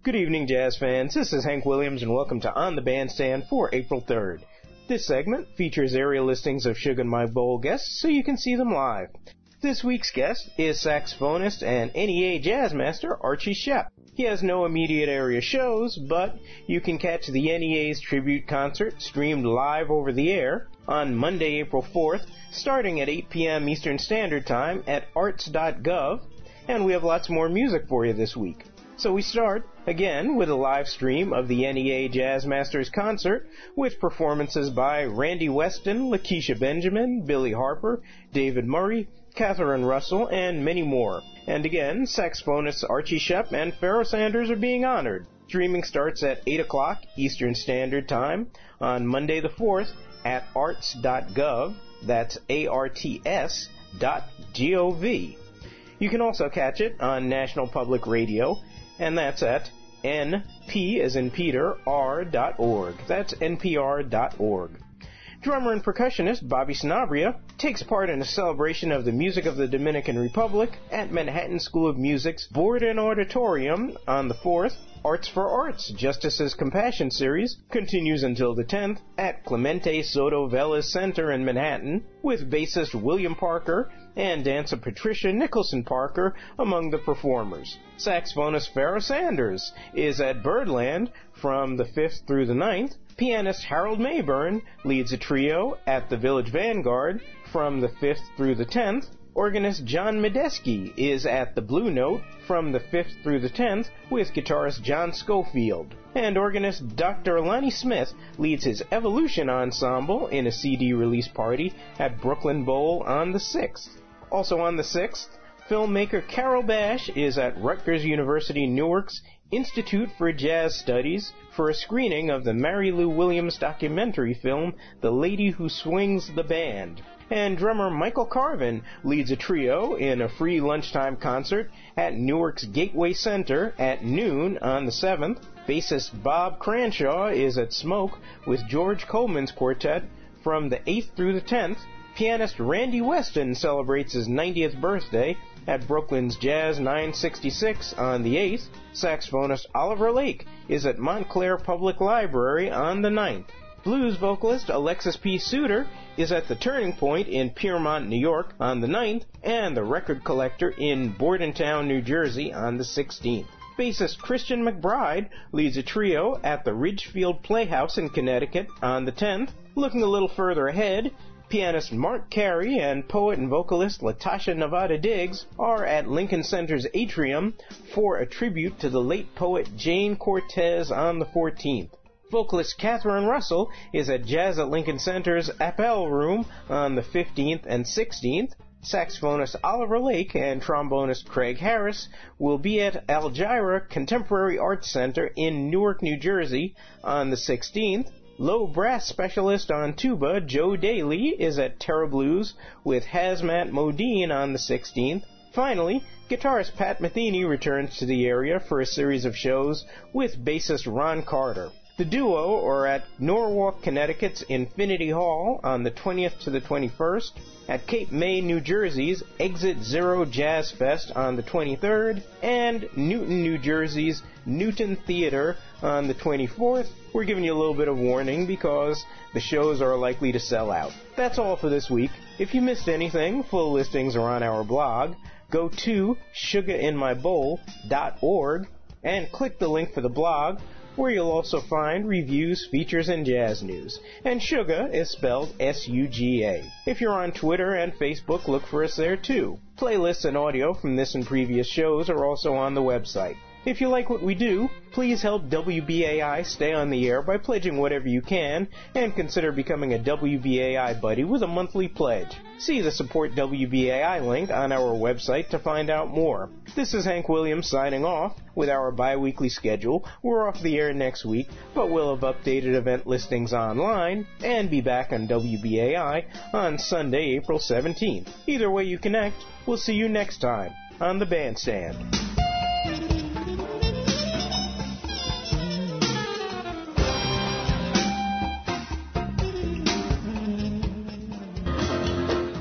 Good evening, jazz fans. This is Hank Williams, and welcome to On the Bandstand for April third. This segment features area listings of Sugar in My Bowl guests so you can see them live. This week's guest is saxophonist and N E A jazz master Archie Shepp. He has no immediate area shows, but you can catch the N E A's tribute concert streamed live over the air on Monday, April fourth, starting at eight p.m. Eastern Standard Time at arts dot gov, and we have lots more music for you this week. So we start, again, with a live stream of the N E A Jazz Masters concert with performances by Randy Weston, Lakeisha Benjamin, Billy Harper, David Murray, Catherine Russell, and many more. And again, saxophonists Archie Shepp and Pharoah Sanders are being honored. Streaming starts at eight o'clock Eastern Standard Time on Monday the fourth at arts dot gov. That's A R T S dot G O V. You can also catch it on National Public Radio, and that's at N P as in Peter, R dot org. That's N P R dot org. Drummer and percussionist Bobby Sanabria takes part in a celebration of the music of the Dominican Republic at Manhattan School of Music's Borden Auditorium on the fourth. Arts for Arts, Justice's Compassion Series, continues until the tenth at Clemente Soto Velas Center in Manhattan, with bassist William Parker and dancer Patricia Nicholson Parker among the performers. Saxophonist Pharoah Sanders is at Birdland from the fifth through the ninth. Pianist Harold Mayburn leads a trio at the Village Vanguard from the fifth through the tenth. Organist John Medeski is at the Blue Note from the fifth through the tenth with guitarist John Schofield. And organist Doctor Lonnie Smith leads his Evolution Ensemble in a C D release party at Brooklyn Bowl on the sixth. Also on the sixth, filmmaker Carol Bash is at Rutgers University Newark's Institute for Jazz Studies for a screening of the Mary Lou Williams documentary film The Lady Who Swings the Band. And drummer Michael Carvin leads a trio in a free lunchtime concert at Newark's Gateway Center at noon on the seventh. Bassist Bob Cranshaw is at Smoke with George Coleman's quartet from the eighth through the tenth. Pianist Randy Weston celebrates his ninetieth birthday at Brooklyn's Jazz nine sixty-six on the eighth. Saxophonist Oliver Lake is at Montclair Public Library on the ninth. Blues vocalist Alexis P. Suter is at the Turning Point in Piermont, New York on the ninth, and the Record Collector in Bordentown, New Jersey on the sixteenth. Bassist Christian McBride leads a trio at the Ridgefield Playhouse in Connecticut on the tenth. Looking a little further ahead, pianist Mark Carey and poet and vocalist Latasha Nevada Diggs are at Lincoln Center's Atrium for a tribute to the late poet Jane Cortez on the fourteenth. Vocalist Catherine Russell is at Jazz at Lincoln Center's Appel Room on the fifteenth and sixteenth. Saxophonist Oliver Lake and trombonist Craig Harris will be at Algira Contemporary Arts Center in Newark, New Jersey on the sixteenth. Low brass specialist on tuba Joe Daly is at Terra Blues with Hazmat Modine on the sixteenth. Finally, guitarist Pat Metheny returns to the area for a series of shows with bassist Ron Carter. The duo are at Norwalk, Connecticut's Infinity Hall on the twentieth to the twenty-first, at Cape May, New Jersey's Exit Zero Jazz Fest on the twenty-third, and Newton, New Jersey's Newton Theater on the twenty-fourth. We're giving you a little bit of warning because the shows are likely to sell out. That's all for this week. If you missed anything, full listings are on our blog. Go to sugar in my bowl dot org and click the link for the blog, where you'll also find reviews, features, and jazz news. And Sugar is spelled S U G A. If you're on Twitter and Facebook, look for us there too. Playlists and audio from this and previous shows are also on the website. If you like what we do, please help W B A I stay on the air by pledging whatever you can, and consider becoming a W B A I buddy with a monthly pledge. See the Support W B A I link on our website to find out more. This is Hank Williams signing off with our bi-weekly schedule. We're off the air next week, but we'll have updated event listings online and be back on W B A I on Sunday, April seventeenth. Either way you connect, we'll see you next time on the Bandstand.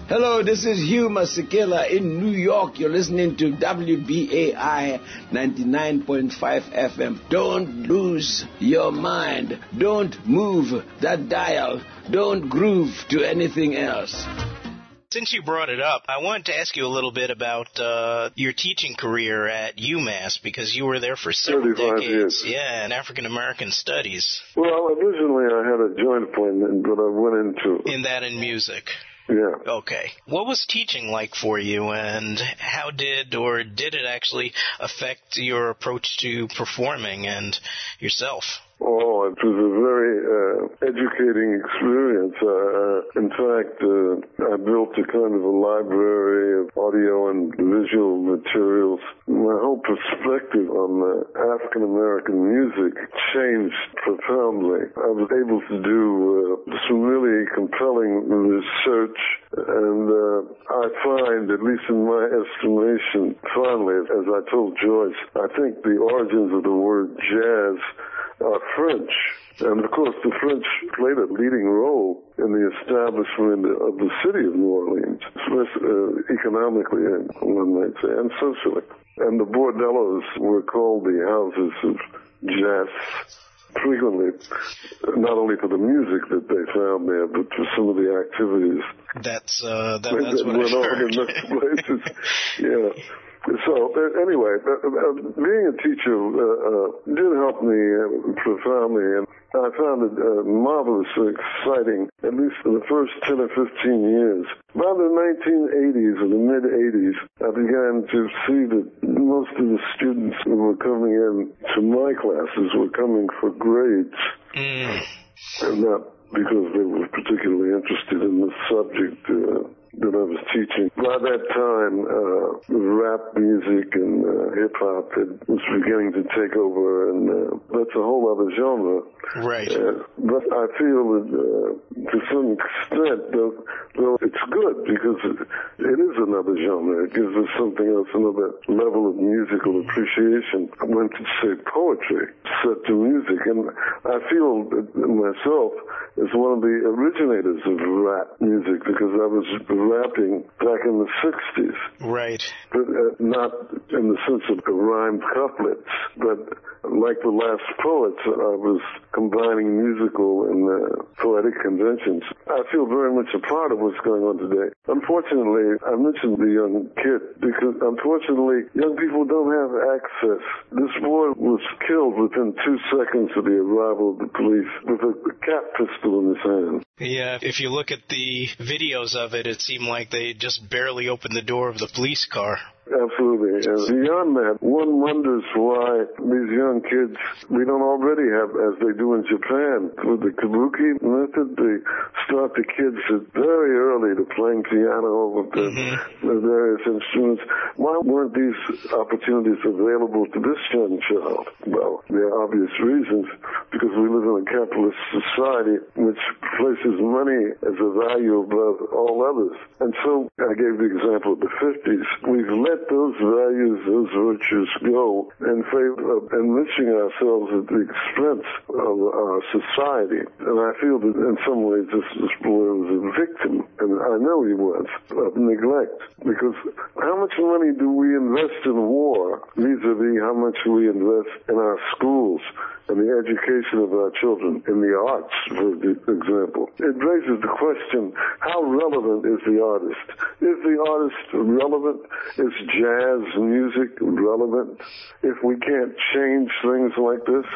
Hello, this is Hugh Masekela in New York. You're listening to W B A I ninety-nine point five F M. Don't lose your mind. Don't move that dial. Don't groove to anything else. Since you brought it up, I wanted to ask you a little bit about uh, your teaching career at UMass, because you were there for several decades. Years. Yeah, in African American studies. Well, originally I had a joint appointment, but I went into... In that and music. Yeah. Okay. What was teaching like for you, and how did or did it actually affect your approach to performing and yourself? Oh, it was a very uh, educating experience. Uh, in fact, uh, I built a kind of a library of audio and visual materials. My whole perspective on uh, African American music changed profoundly. I was able to do uh, some really compelling research, and uh, I find, at least in my estimation, finally, as I told Joyce, I think the origins of the word jazz are French. And, of course, the French played a leading role in the establishment of the city of New Orleans, especially uh, economically, one might say, and socially. And the bordellos were called the houses of jazz, frequently, not only for the music that they found there, but for some of the activities. That's, uh, that, that's what I heard. In those places. Yeah. So, uh, anyway, uh, uh, being a teacher uh, uh, did help me uh, profoundly, and I found it uh, marvelously exciting, at least for the first ten or fifteen years. By the nineteen eighties or the mid-eighties, I began to see that most of the students who were coming in to my classes were coming for grades, mm. and not because they were particularly interested in the subject uh, that I was teaching. By that time, uh, rap music and uh, hip-hop was beginning to take over, and uh, that's a whole other genre. Right. Uh, but I feel that, uh, to some extent, though, though it's good, because it, it is another genre. It gives us something else, another level of musical appreciation. I went to say poetry set to music, and I feel that myself as one of the originators of rap music, because I was rapping back in the sixties. Right. But uh, not in the sense of rhymed couplets, but like the last poets, I was combining musical and uh, poetic conventions. I feel very much a part of what's going on today. Unfortunately, I mentioned the young kid because, unfortunately, young people don't have access. This boy was killed within two seconds of the arrival of the police with a cat pistol in his hand. Yeah, if you look at the videos of it, it seemed like they just barely opened the door of the police car. Absolutely. And beyond that, one wonders why these young kids, we don't already have, as they do in Japan, with the kabuki method, they start the kids very early to playing piano with the, mm-hmm. the various instruments. Why weren't these opportunities available to this young child? Well, there are obvious reasons, because we live in a capitalist society which places money as a value above all others. And so I gave the example of the fifties. We've let those values, those virtues go in favor of enriching ourselves at the expense of our society. And I feel that in some ways this, this boy was a victim, and I know he was, of neglect. Because how much money do we invest in war vis-a-vis how much we invest in our schools and the education of our children in the arts, for example? It raises the question, how relevant is the artist? Is the artist relevant? Is jazz music relevant if we can't change things like this?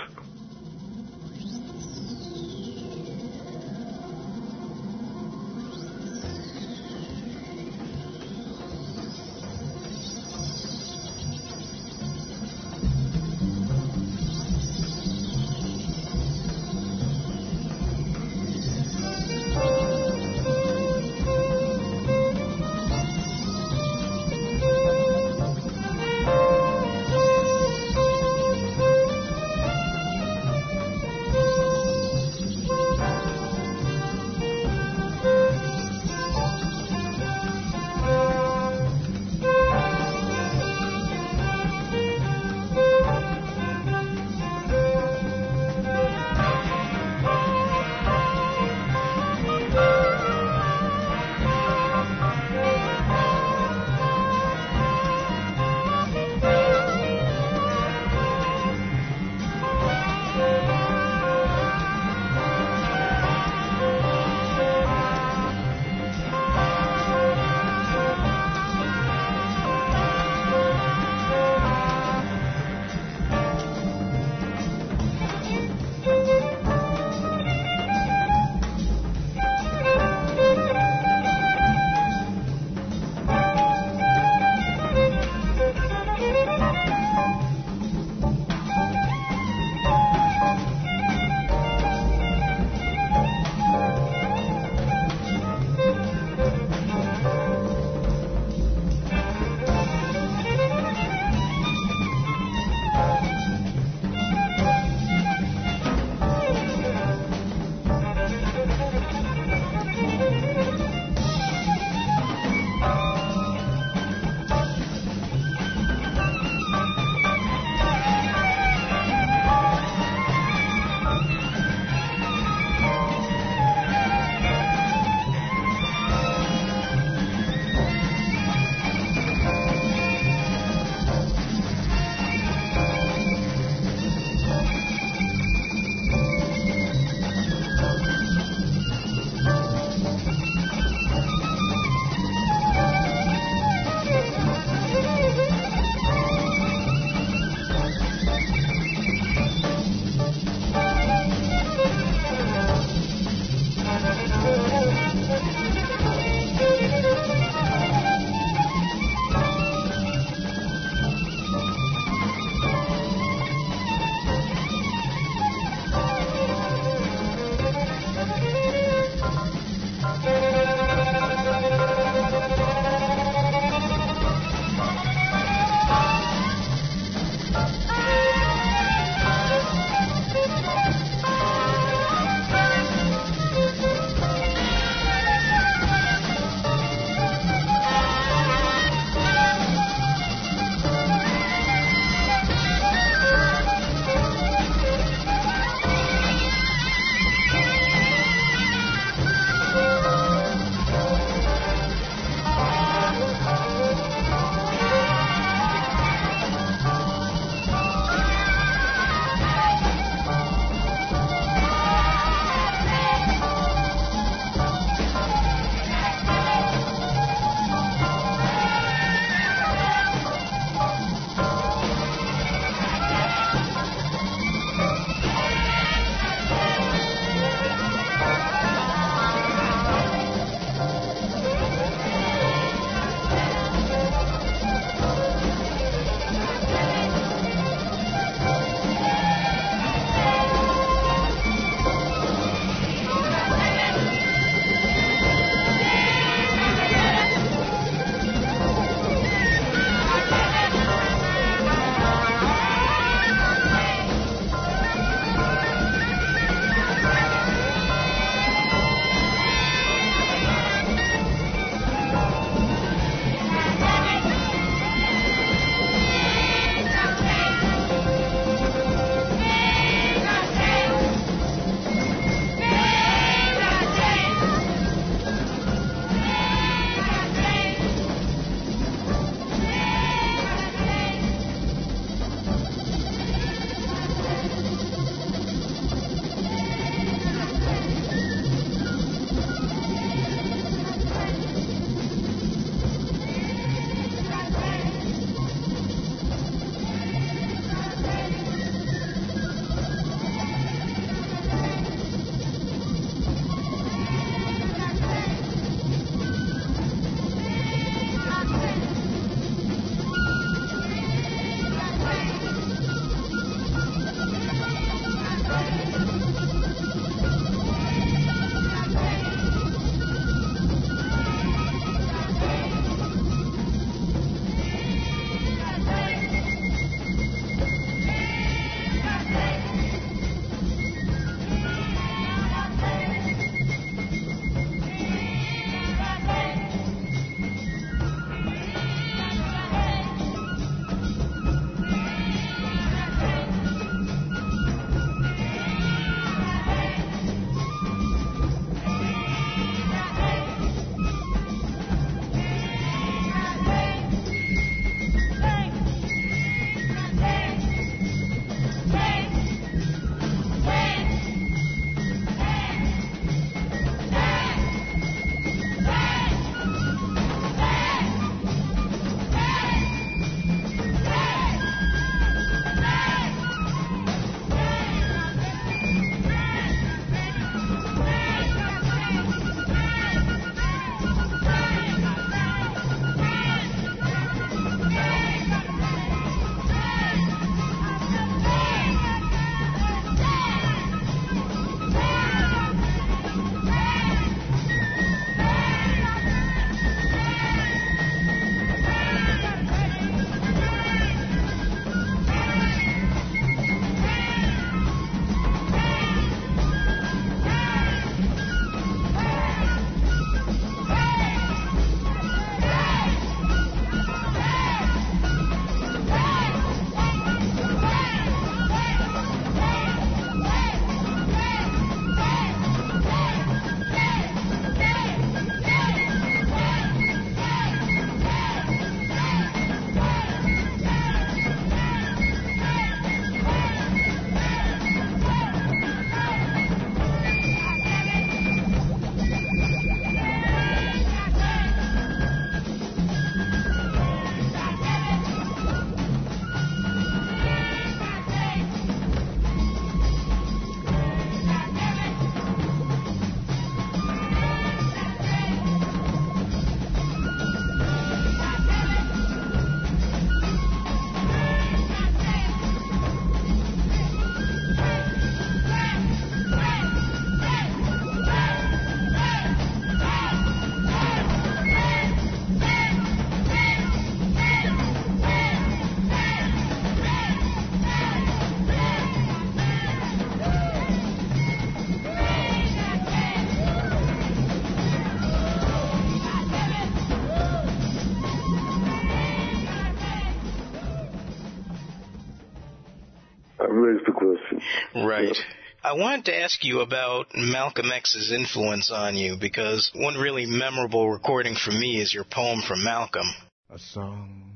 rephrase the question. Right. Yeah. I wanted to ask you about Malcolm X's influence on you, because one really memorable recording for me is your poem from Malcolm. A song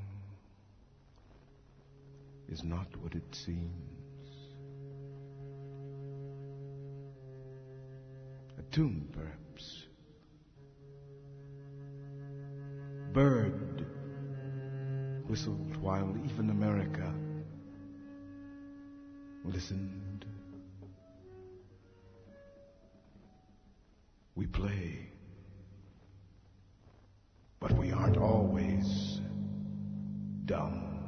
is not what it seems. A tune, perhaps. Bird whistled while even America listened. We play, but we aren't always dumb.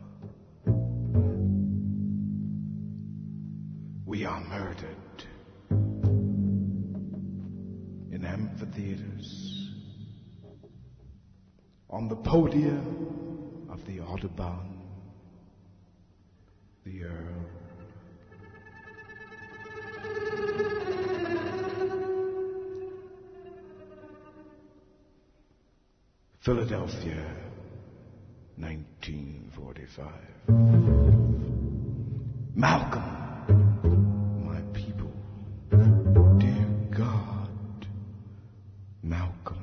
We are murdered in amphitheaters, on the podia of the Audubon, the Earl. Philadelphia, nineteen forty-five. Malcolm, my people, dear God, Malcolm.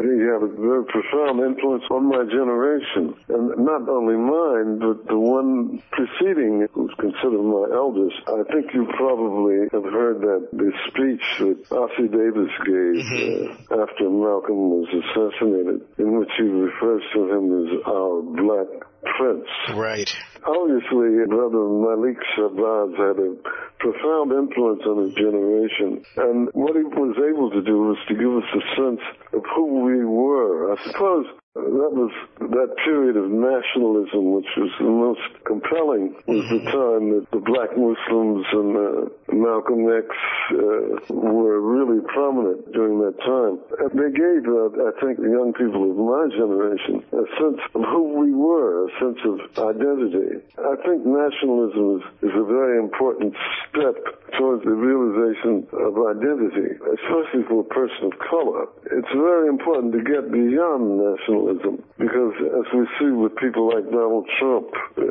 he had a very profound influence on my generation. And not only mine, but the one preceding, who's considered my eldest. I think you probably have heard that the speech that Ossie Davis gave mm-hmm. uh, after Malcolm was assassinated, in which he refers to him as our black prince. Right. Obviously, Brother Malik Shabazz had a profound influence on his generation, and what he was able to do was to give us a sense of who we were. I suppose that was that period of nationalism which was the most compelling, was the time that the black Muslims and uh, Malcolm X uh, were really prominent during that time. And they gave, uh, I think, the young people of my generation a sense of who we were, a sense of identity. I think nationalism is, is a very important step towards the realization of identity, especially for a person of color. It's very important to get beyond nationalism. Because as we see with people like Donald Trump,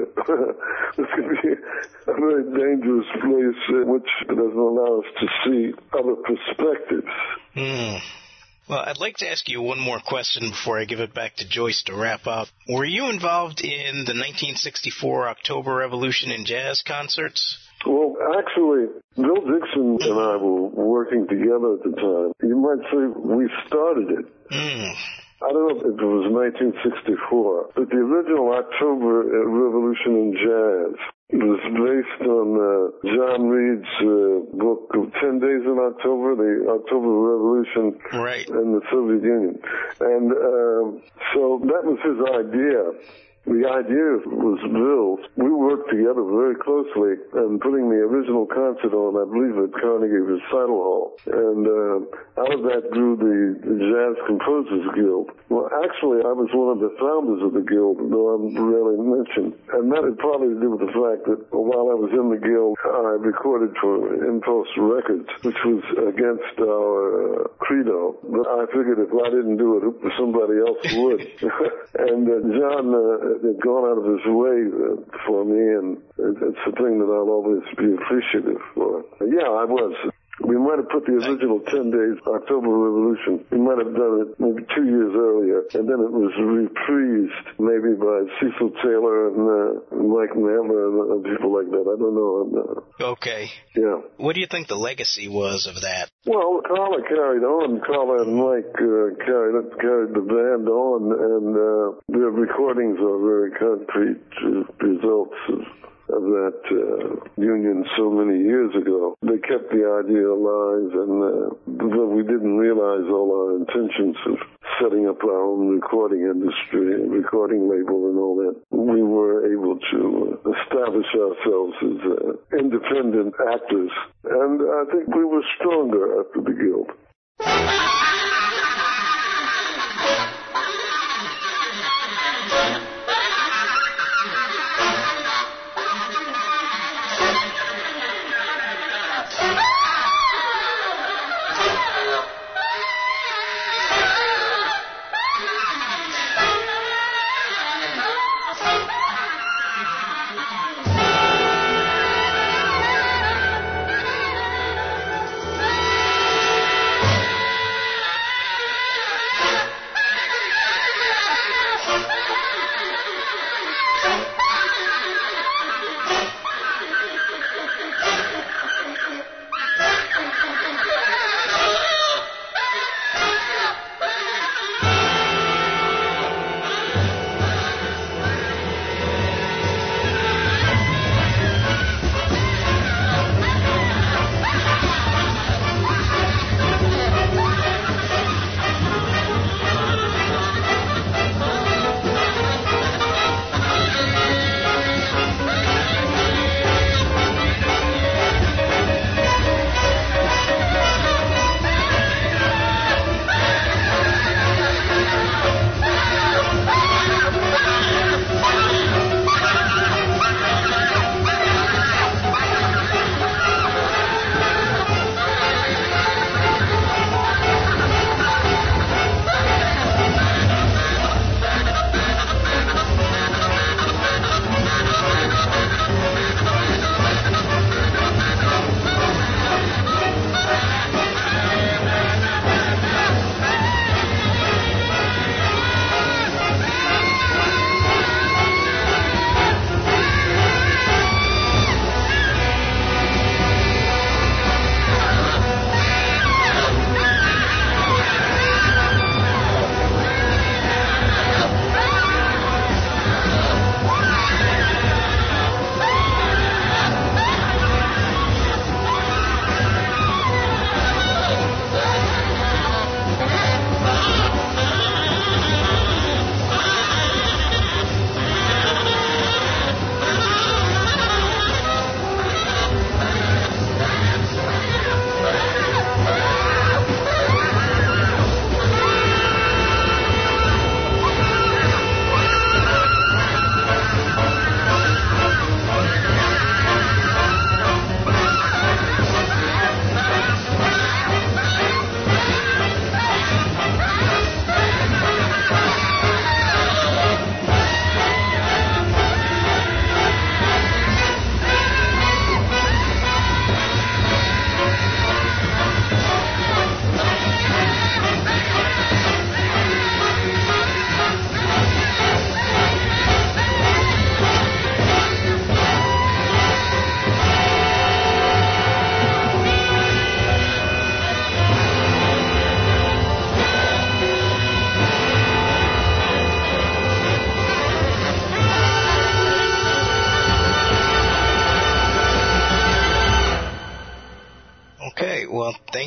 this can be a very dangerous place which doesn't allow us to see other perspectives. Mm. Well, I'd like to ask you one more question before I give it back to Joyce to wrap up. Were you involved in the nineteen sixty-four October Revolution in jazz concerts? Well, actually, Bill Dixon and I were working together at the time. You might say we started it. Mm. I don't know if it was nineteen sixty-four, but the original October Revolution in Jazz was based on uh, John Reed's uh, book of ten days in October, the October Revolution right. in the Soviet Union. And um, so that was his idea. The idea was Bill's. We worked together very closely in putting the original concert on, I believe, at Carnegie Recital Hall. And uh, out of that grew the, the Jazz Composers Guild. Well, actually, I was one of the founders of the guild, though I'm rarely mentioned. And that had probably to do with the fact that while I was in the guild, I recorded for Impulse Records, which was against our uh, credo. But I figured if I didn't do it, somebody else would. and uh, John... Uh, had gone out of his way uh, for me, and it's a thing that I'll always be appreciative for. Yeah, I was. We might have put the original ten days, October Revolution, we might have done it maybe two years earlier, and then it was reprised maybe by Cecil Taylor and uh, Mike Nadler and, and people like that. I don't know. Uh, okay. Yeah. What do you think the legacy was of that? Well, Carla carried on. Carla and Mike uh, carried carried the band on, and uh, their recordings are very concrete uh, results of of that uh, union so many years ago. They kept the idea alive, and uh, though we didn't realize all our intentions of setting up our own recording industry, recording label and all that, we were able to uh, establish ourselves as uh, independent actors. And I think we were stronger after the Guild.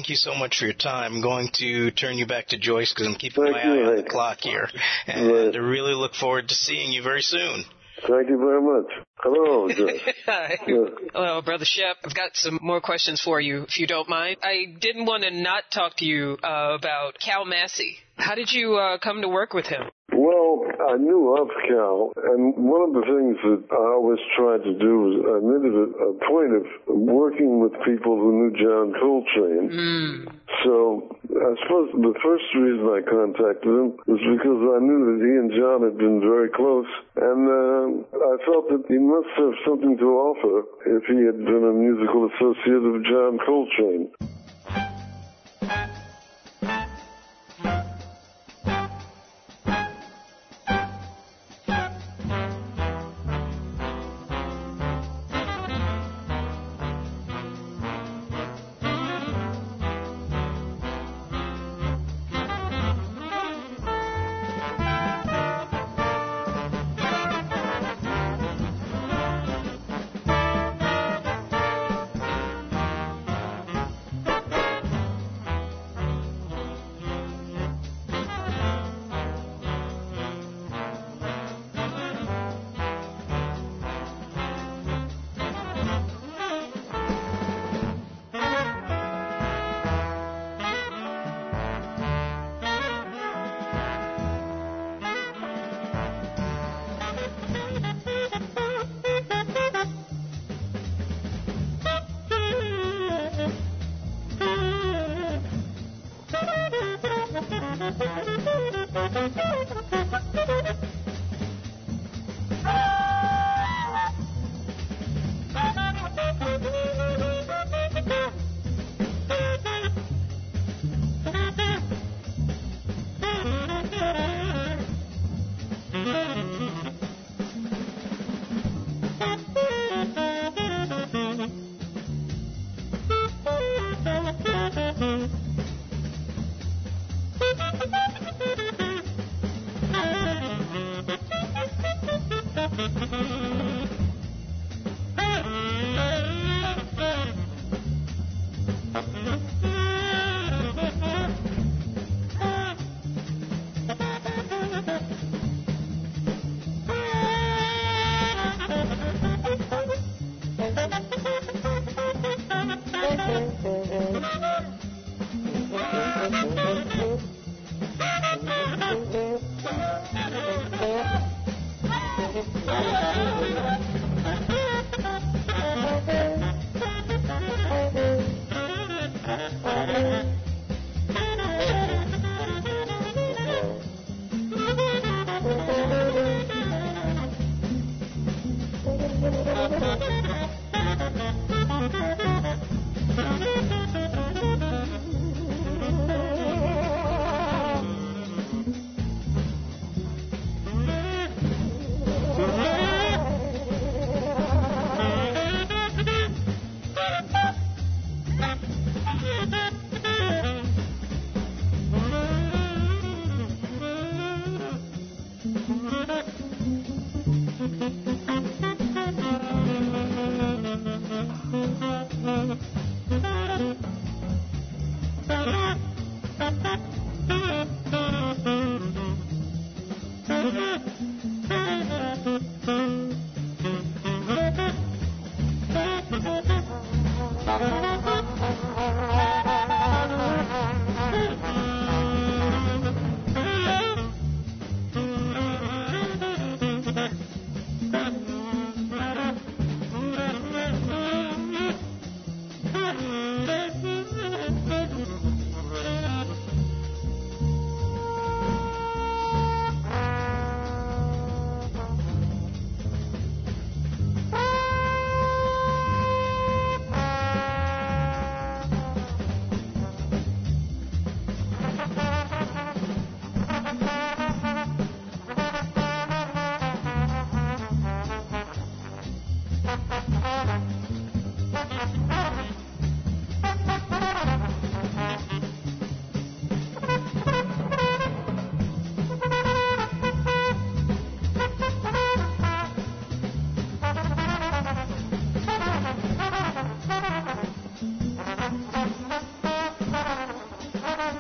thank you so much for your time. I'm going to turn you back to Joyce because I'm keeping Thank my you, eye on Hank. the clock here. And Right. I really look forward to seeing you very soon. Thank you very much. Hello, Joyce. Hi. Yeah. Hello, Brother Shep. I've got some more questions for you, if you don't mind. I didn't want to not talk to you uh, about Cal Massey. How did you uh, come to work with him? Well, I knew of Cal, and one of the things that I always tried to do was I made it a, a point of working with people who knew John Coltrane. Mm. So I suppose the first reason I contacted him was because I knew that he and John had been very close, and uh, I felt that he must have something to offer if he had been a musical associate of John Coltrane.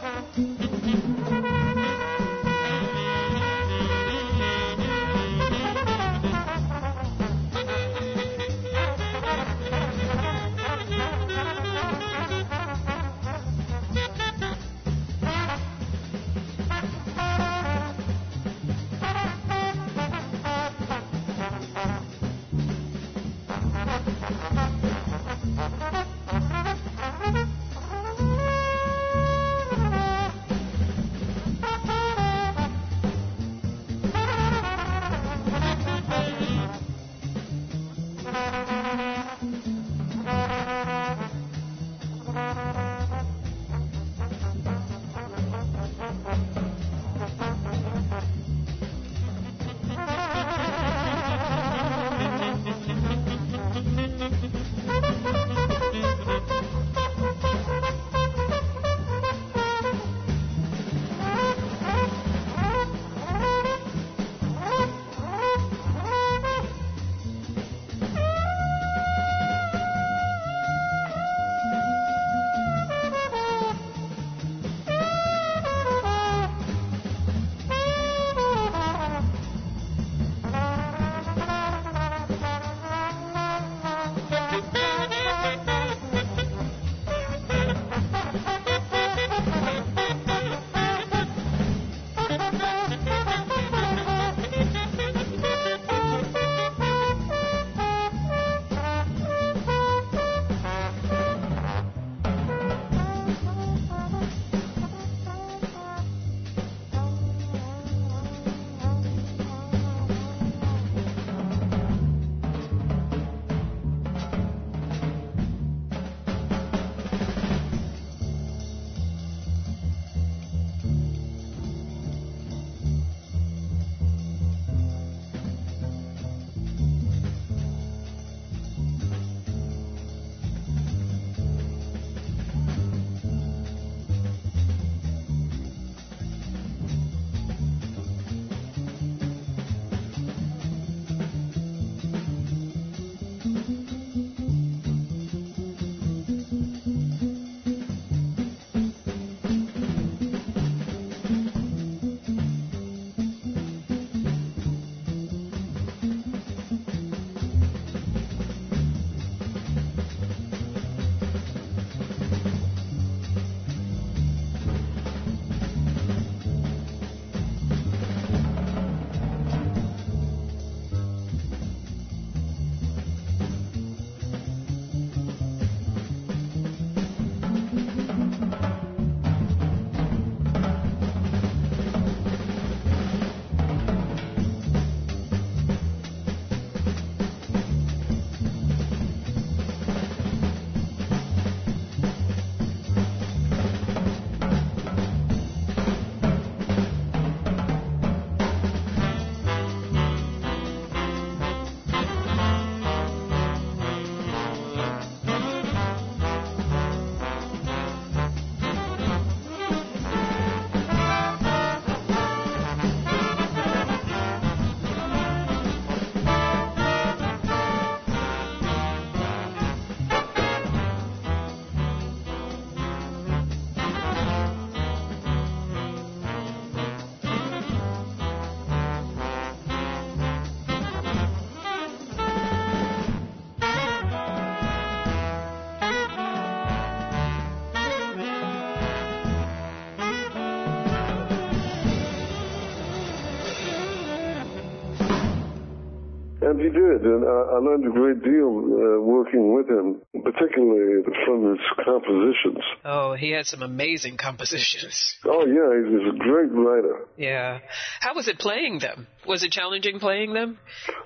And he did, and I, I learned a great deal uh, working with him, particularly from his compositions. Oh, he had some amazing compositions. Oh, yeah, he was a great writer. Yeah. How was it playing them? Was it challenging playing them?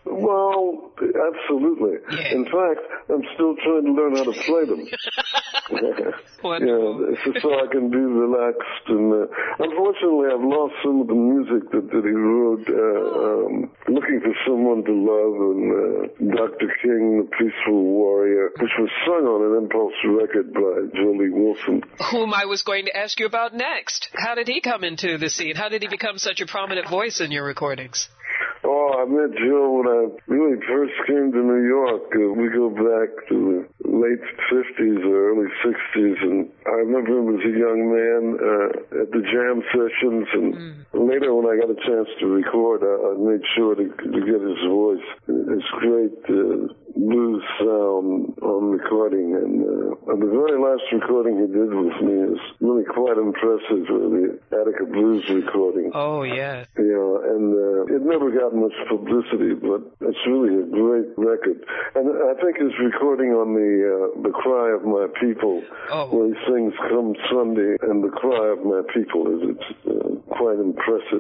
Well, absolutely. Yeah. In fact, I'm still trying to learn how to play them. Wonderful. Yeah, so, so I can be relaxed. And uh, unfortunately, I've lost some of the music that, that he wrote, uh, um, Looking for Someone to Love, and uh, Doctor King, The Peaceful Warrior, which was sung on an Impulse record by Jolie Wilson. Whom I was going to ask you about next. How did he come into the scene? How did he become such a prominent voice in your recordings? Oh, I met Joe when I really first came to New York. Uh, we go back to the late fifties or early sixties, and I remember him as a young man uh, at the jam sessions, and mm. later when I got a chance to record, I, I made sure to, to get his voice. It's great uh, blues sound on recording, and uh, the very last recording he did with me is really quite impressive, uh, the Attica Blues recording. Oh, yeah. You know, and uh, it never got much publicity, but it's really a great record. And I think his recording on the uh, the Cry of My People, oh. where he sings Come Sunday, and the Cry of My People is it's uh, quite impressive.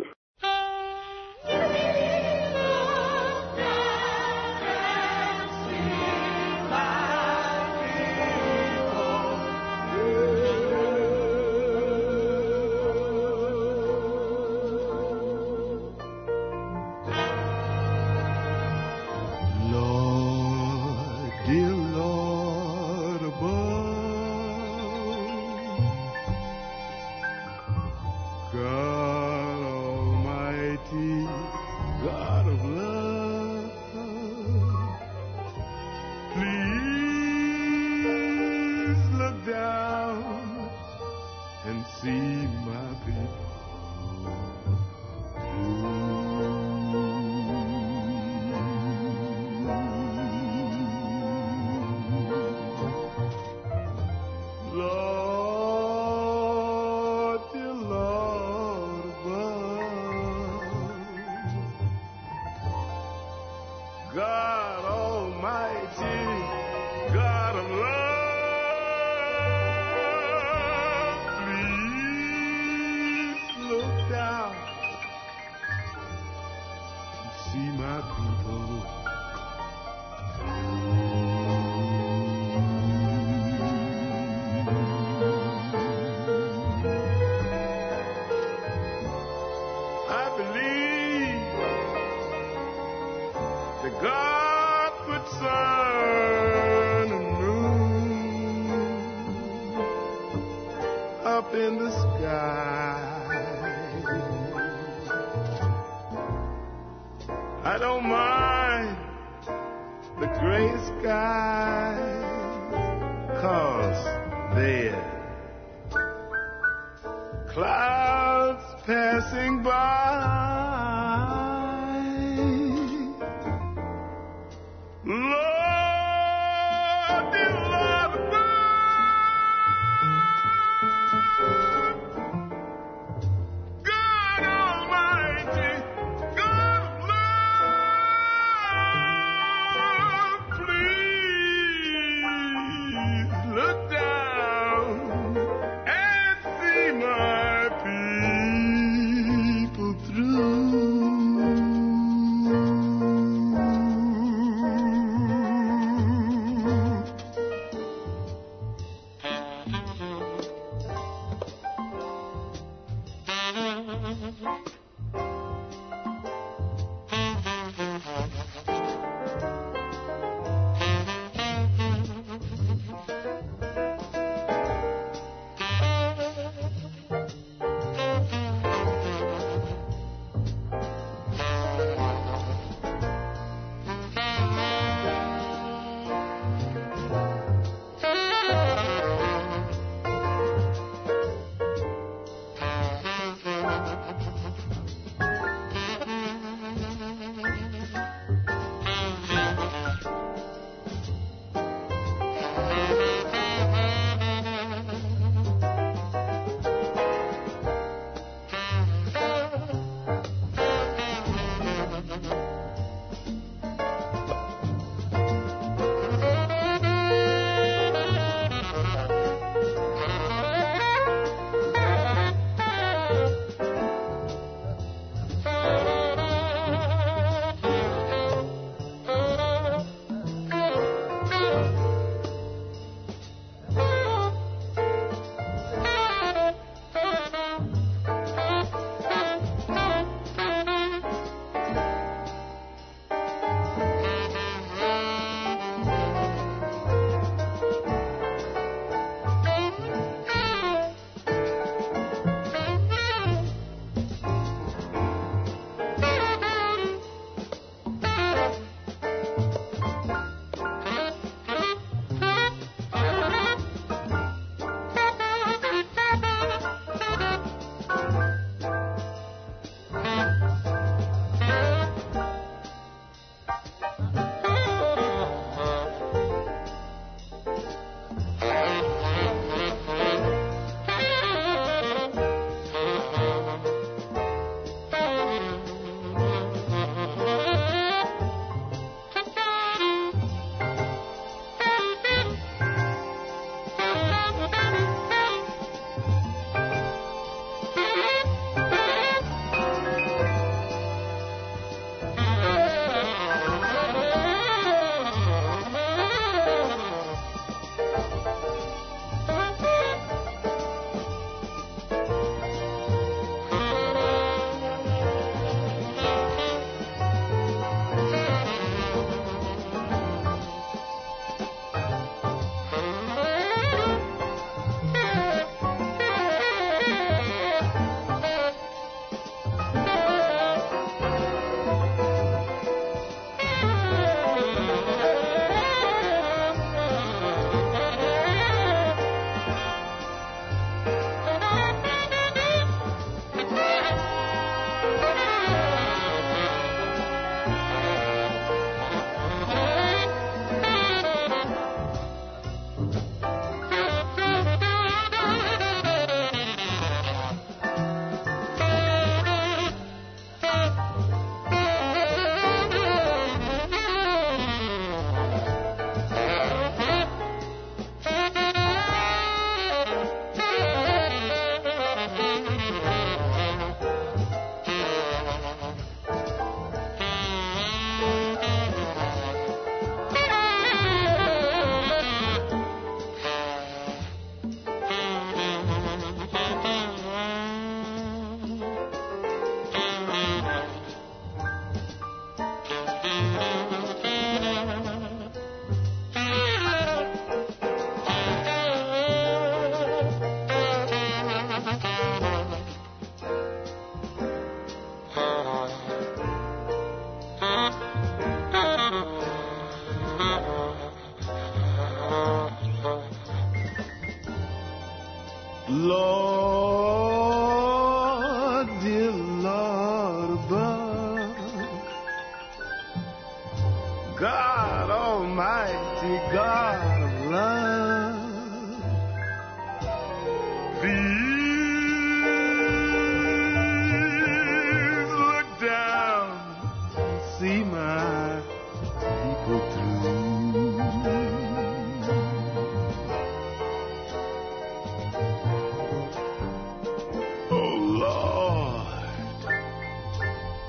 I don't mind the gray skies, 'cause they're clouds passing by. Lord, dear Lord above, God Almighty, God of love, please look down and see my people through.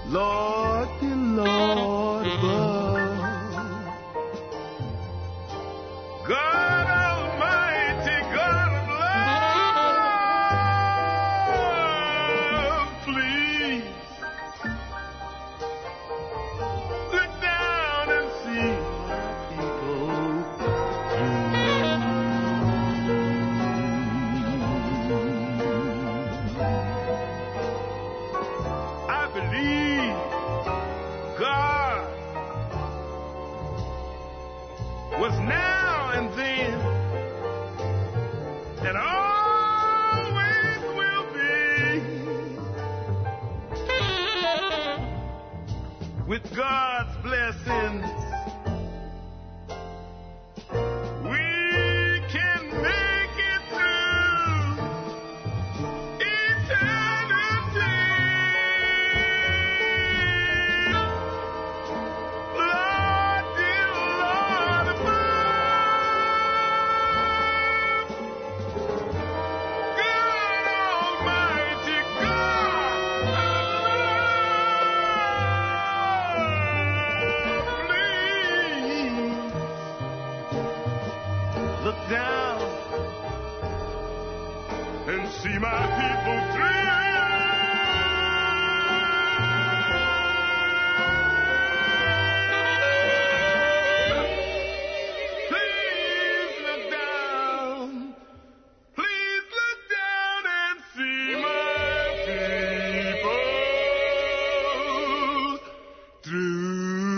Lord, the Lord above. God Almighty, God of love, please look down and see my people. I believe God was now and then and always will be. With God's blessings, we can make it through eternity. Lord, dear Lord above, God Almighty, God of love, please look down and see my people through. Please look down. Please look down and see my people through.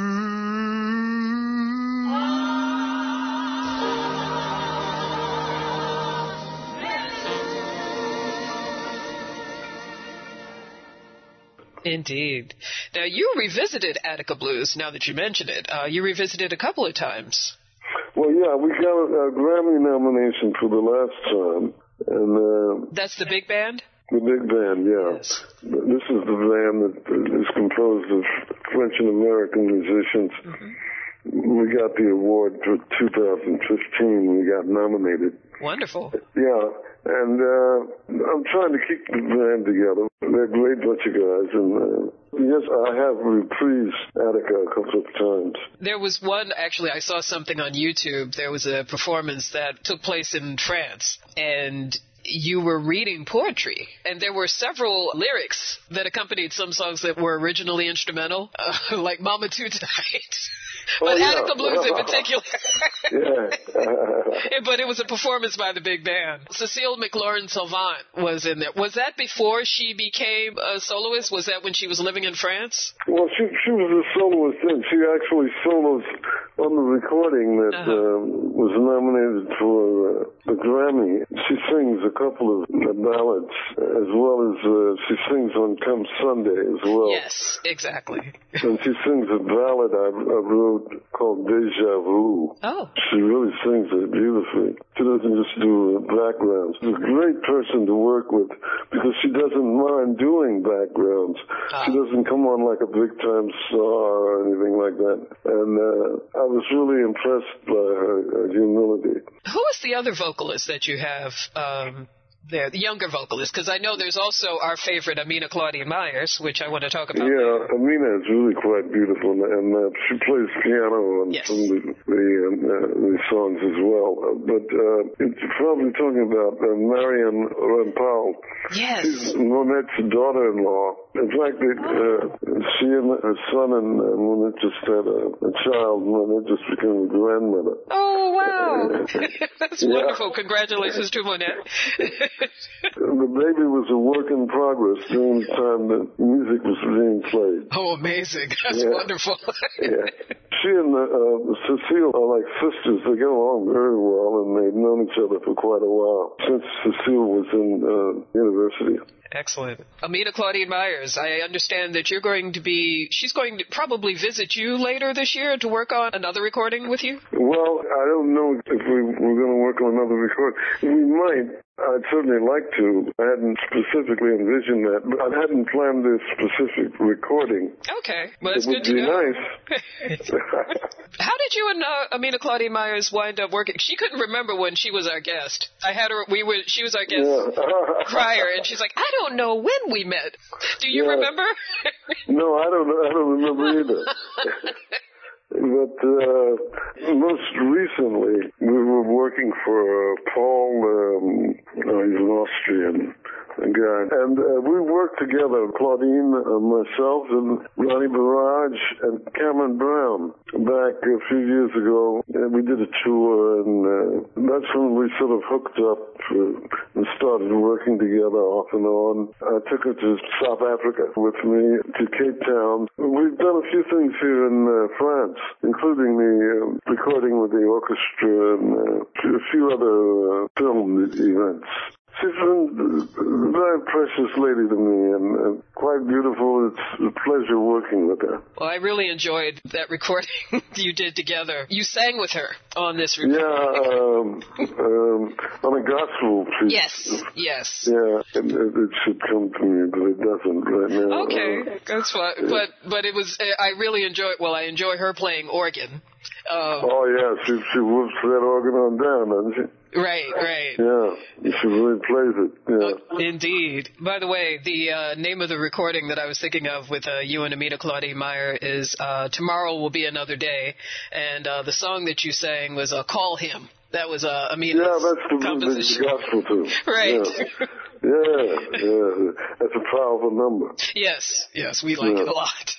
Indeed. Now, you revisited Attica Blues, now that you mention it. Uh, you revisited a couple of times. Well, yeah, we got a, a Grammy nomination for the last time, and uh, That's the big band? the big band, yeah. Yes. This is the band that is composed of French and American musicians. Mm-hmm. We got the award for two thousand fifteen. We got nominated. Wonderful. Yeah, and uh, I'm trying to keep the band together. They're a great bunch of guys, and uh, yes, I have reprised Attica a couple of times. There was one, actually, I saw something on YouTube. There was a performance that took place in France, and you were reading poetry, and there were several lyrics that accompanied some songs that were originally instrumental, uh, like Mama Too Tight. But Oh, yeah. Attica Blues in particular. Yeah. But it was a performance by the big band. Cecile McLaurin-Salvant was in there. Was that before she became a soloist? Was that when she was living in France? Well, she she was a soloist then. She actually solos on the recording that Uh-huh. uh, was nominated for uh, the Grammy. She sings a couple of uh, ballads, as well as uh, she sings on Come Sunday as well. Yes, exactly. And she sings a ballad I, I wrote called Deja Vu. Oh. She really sings it beautifully. She doesn't just do uh, backgrounds. She's a great person to work with because she doesn't mind doing backgrounds. Ah. She doesn't come on like a big-time star or anything like that. And uh, I was really impressed by her, her humility. Who is the other vocalist that you have um, there, the younger vocalist? Because I know there's also our favorite Amina Claudia Myers, which I want to talk about. Yeah, Amina is really quite beautiful, and uh, she plays piano on Yes. some of the, the, um, uh, the songs as well. Uh, but uh, it's probably talking about uh, Marian Rampal. Yes. She's Monette's daughter-in-law. In fact, it, uh, she and her son and uh, Monette just had a, a child. Monette just became a grandmother. Oh, wow. That's Yeah. wonderful. Congratulations to Monette. The baby was a work in progress during the time that music was being played. Oh, amazing. That's Yeah. wonderful. Yeah. She and uh, uh, Cecile are like sisters. They get along very well, and they've known each other for quite a while, since Cecile was in uh, university. Excellent. Amina Claudia Myers, I understand that you're going to be, she's going to probably visit you later this year to work on another recording with you? Well, I don't know if we, we're going to work on another record. We might. I'd certainly like to. I hadn't specifically envisioned that, but I hadn't planned this specific recording. Okay, well, that's it good to know. It would be nice. How did you and uh, Amina Claudia Myers wind up working? She couldn't remember when she was our guest. I had her. We were. She was our guest yeah. prior, and she's like, I don't know when we met. Do you yeah. remember? No, I don't. I don't remember either. But uh, most recently, we were working for uh, Paul, um, oh, he's an Austrian guy, and uh, we worked together, Claudine, uh, myself, and Ronnie Barrage, and Cameron Brown, back a few years ago. And we did a tour, and uh, that's when we sort of hooked up uh, and started working together off and on. I took her to South Africa with me, to Cape Town. We've done a few things here in uh, France, including the uh, recording with the orchestra and uh, a few other uh, film events. She's been a very precious lady to me and uh, quite beautiful. It's a pleasure working with her. Well, I really enjoyed that recording you did together. You sang with her on this recording. Yeah, um, um, on a gospel piece. Yes, yes. Yeah, and it, it should come to me, but it doesn't right now. Okay, uh, that's fine. Yeah. But but it was. I really enjoy. Well, I enjoy her playing organ. Um, oh yeah, she she whoops that organ on down, doesn't she? Right, right. Yeah, she really plays it. Yeah. Uh, indeed. By the way, the uh, name of the recording that I was thinking of with uh, you and Amina Claudia Meyer is uh, Tomorrow Will Be Another Day, and uh, the song that you sang was uh, Call Him. That was uh, Amina's yeah, that's the, composition. the gospel too. Right. Yeah. yeah, yeah, that's a powerful number. Yes, yes, we like yeah. it a lot.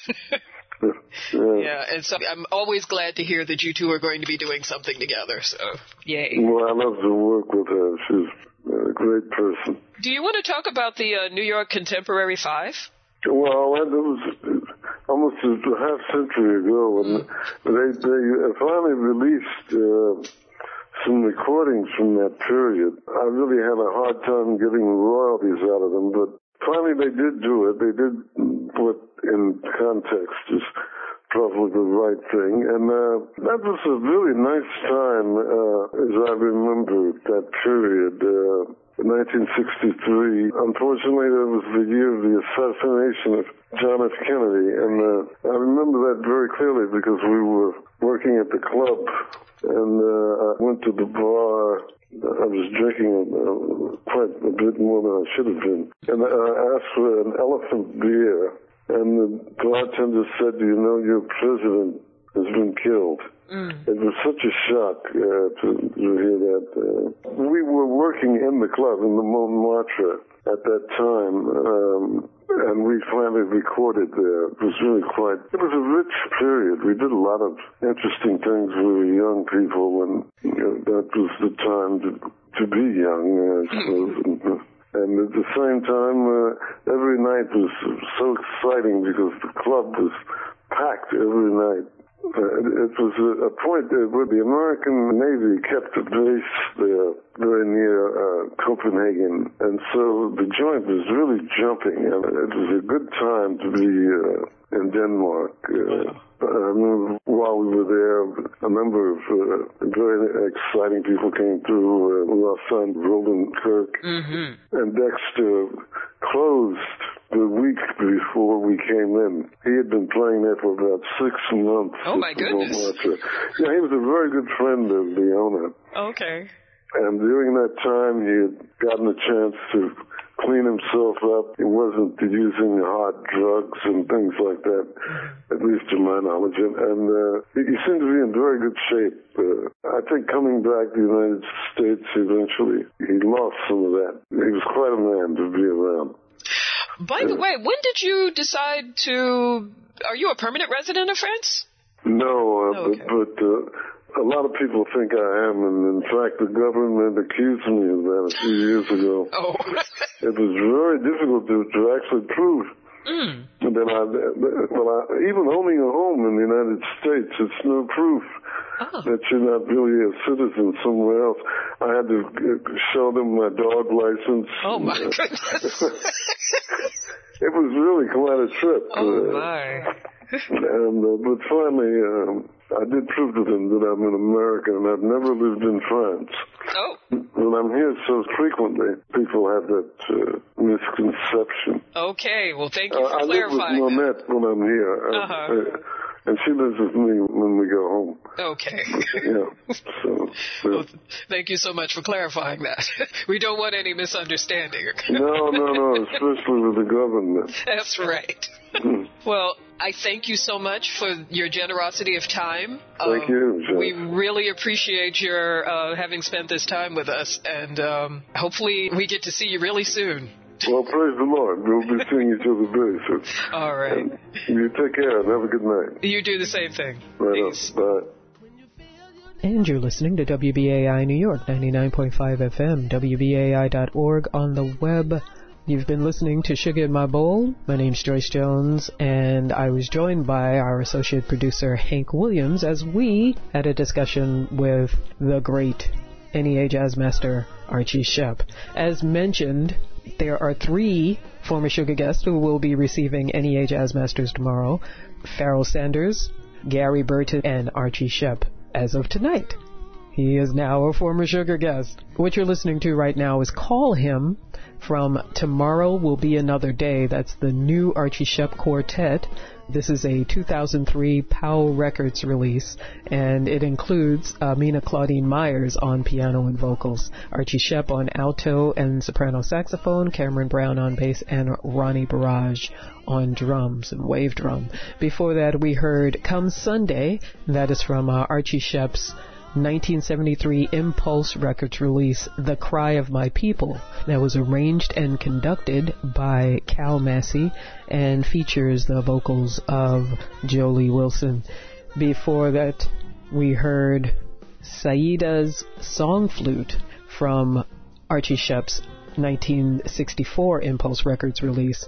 Yeah. yeah, and so I'm always glad to hear that you two are going to be doing something together, so yay. Well, I love to work with her. She's a great person. Do you want to talk about the uh, New York Contemporary Five? Well, that was almost a half century ago, and they, they finally released uh, some recordings from that period. I really had a hard time getting royalties out of them, but finally they did do it. They did put in context is probably the right thing. And uh, that was a really nice time, uh, as I remember that period, uh, nineteen sixty-three. Unfortunately, that was the year of the assassination of John F. Kennedy. And uh, I remember that very clearly because we were working at the club, and uh, I went to the bar. I was drinking uh, quite a bit more than I should have been. And I asked for an elephant beer, and the bartender said, you know, your president has been killed. Mm. It was such a shock uh, to, to hear that. Uh, we were working in the club, in the Montmartre, at that time, um, and we finally recorded there. It was really quite, it was a rich period. We did a lot of interesting things. We were young people, and you know, that was the time to, to be young, I suppose. and, and at the same time, uh, every night was so exciting because the club was packed every night. Uh, it, it was a, a point where the American Navy kept a base there very near uh, Copenhagen, and so the joint was really jumping, and it was a good time to be uh, in Denmark. Uh, I remember while we were there, a number of uh, very exciting people came through. Uh, our son Roland Kirk mm-hmm. and Dexter closed the week before we came in. He had been playing there for about six months. Oh, my goodness. Yeah, he was a very good friend of the owner. Okay. And during that time, he had gotten a chance to clean himself up. He wasn't using hard drugs and things like that, at least to my knowledge. And, and uh, he seemed to be in very good shape. Uh, I think coming back to the United States eventually, he lost some of that. He was quite a man to be around. By the way, when did you decide to... Are you a permanent resident of France? No, uh, oh, okay. but, but uh, a lot of people think I am, and in fact the government accused me of that a few years ago. Oh. It was very difficult to, to actually prove mm. that I, well, I, even owning a home in the United States, it's no proof oh. that you're not really a citizen somewhere else. I had to show them my dog license. Oh, my goodness. It was really quite a trip. Oh, my. And, uh, but finally, um, I did prove to them that I'm an American and I've never lived in France. Oh. When I'm here so frequently, people have that uh, misconception. Okay, well, thank you for uh, clarifying I live with Monette when I'm here. Uh-huh. Uh, and she lives with me when we go home. Okay. Yeah. So, so. Well, thank you so much for clarifying that. We don't want any misunderstanding. No, no, no, especially with the government. That's right. Well, I thank you so much for your generosity of time. Thank um, you, Jeff. We really appreciate your uh, having spent this time with us, and um, hopefully we get to see you really soon. Well, praise the Lord. We'll be seeing each other very soon. All right. And you take care and have a good night. You do the same thing. Right Peace. up. Bye. And you're listening to W B A I New York, ninety-nine point five F M, W B A I dot org on the web. You've been listening to Sugar in My Bowl. My name's Joyce Jones, and I was joined by our associate producer, Hank Williams, as we had a discussion with the great N E A Jazz Master, Archie Shepp. As mentioned, there are three former Sugar guests who will be receiving N E A Jazz Masters tomorrow: Pharoah Sanders, Gary Burton, and Archie Shepp. As of tonight, he is now a former Sugar guest. What you're listening to right now is Call Him from Tomorrow Will Be Another Day. That's the new Archie Shepp Quartet. This is a two thousand three Powell Records release, and it includes uh, Mina Claudine Myers on piano and vocals, Archie Shepp on alto and soprano saxophone, Cameron Brown on bass, and Ronnie Barrage on drums and wave drum. Before that, we heard Come Sunday. That is from uh, Archie Shepp's nineteen seventy-three Impulse Records release, The Cry of My People. That was arranged and conducted by Cal Massey and features the vocals of Jolie Wilson. Before that, we heard Saida's Song Flute from Archie Shepp's nineteen sixty-four Impulse Records release,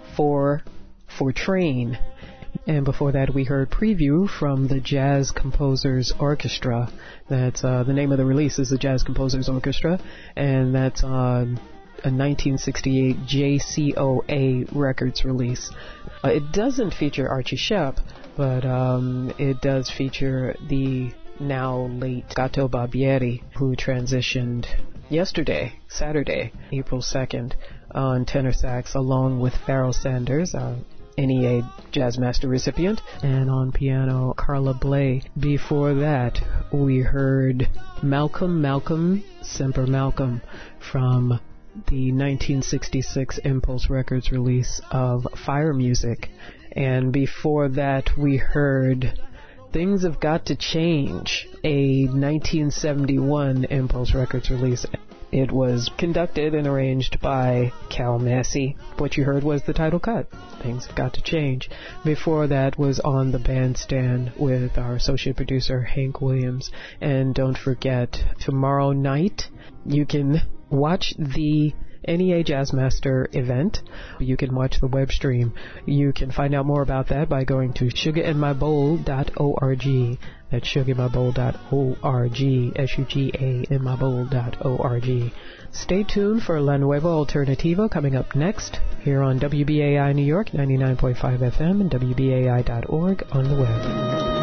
For Fortrain. And before that, we heard Preview from the Jazz Composers Orchestra. That's uh, the name of the release is the Jazz Composers Orchestra, and that's on a nineteen sixty-eight J C O A Records release. Uh, it doesn't feature Archie Shepp, but um, it does feature the now late Gato Barbieri, who transitioned yesterday, Saturday, April second, on tenor sax, along with Pharoah Sanders, uh, N E A Jazz Master recipient, and on piano, Carla Bley. Before that, we heard Malcolm Malcolm Semper Malcolm from the nineteen sixty-six Impulse Records release of Fire Music. And before that, we heard Things Have Got to Change, a nineteen seventy-one Impulse Records release. It was conducted and arranged by Cal Massey. What you heard was the title cut, Things Have Got to Change. Before that was On the Bandstand with our associate producer, Hank Williams. And don't forget, tomorrow night, you can watch the N E A Jazz Master event. You can watch the web stream. You can find out more about that by going to sugar in my bowl dot org. That's sugar in my bowl dot org, S U G A in my bowl dot org. Stay tuned for La Nueva Alternativa coming up next here on W B A I New York, ninety-nine point five F M, and W B A I dot org on the web.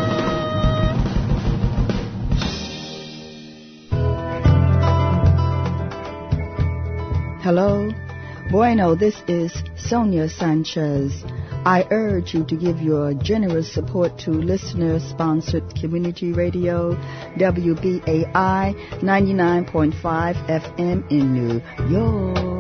Hello. Bueno, this is Sonia Sanchez. I urge you to give your generous support to listener-sponsored community radio, W B A I ninety-nine point five F M in New York.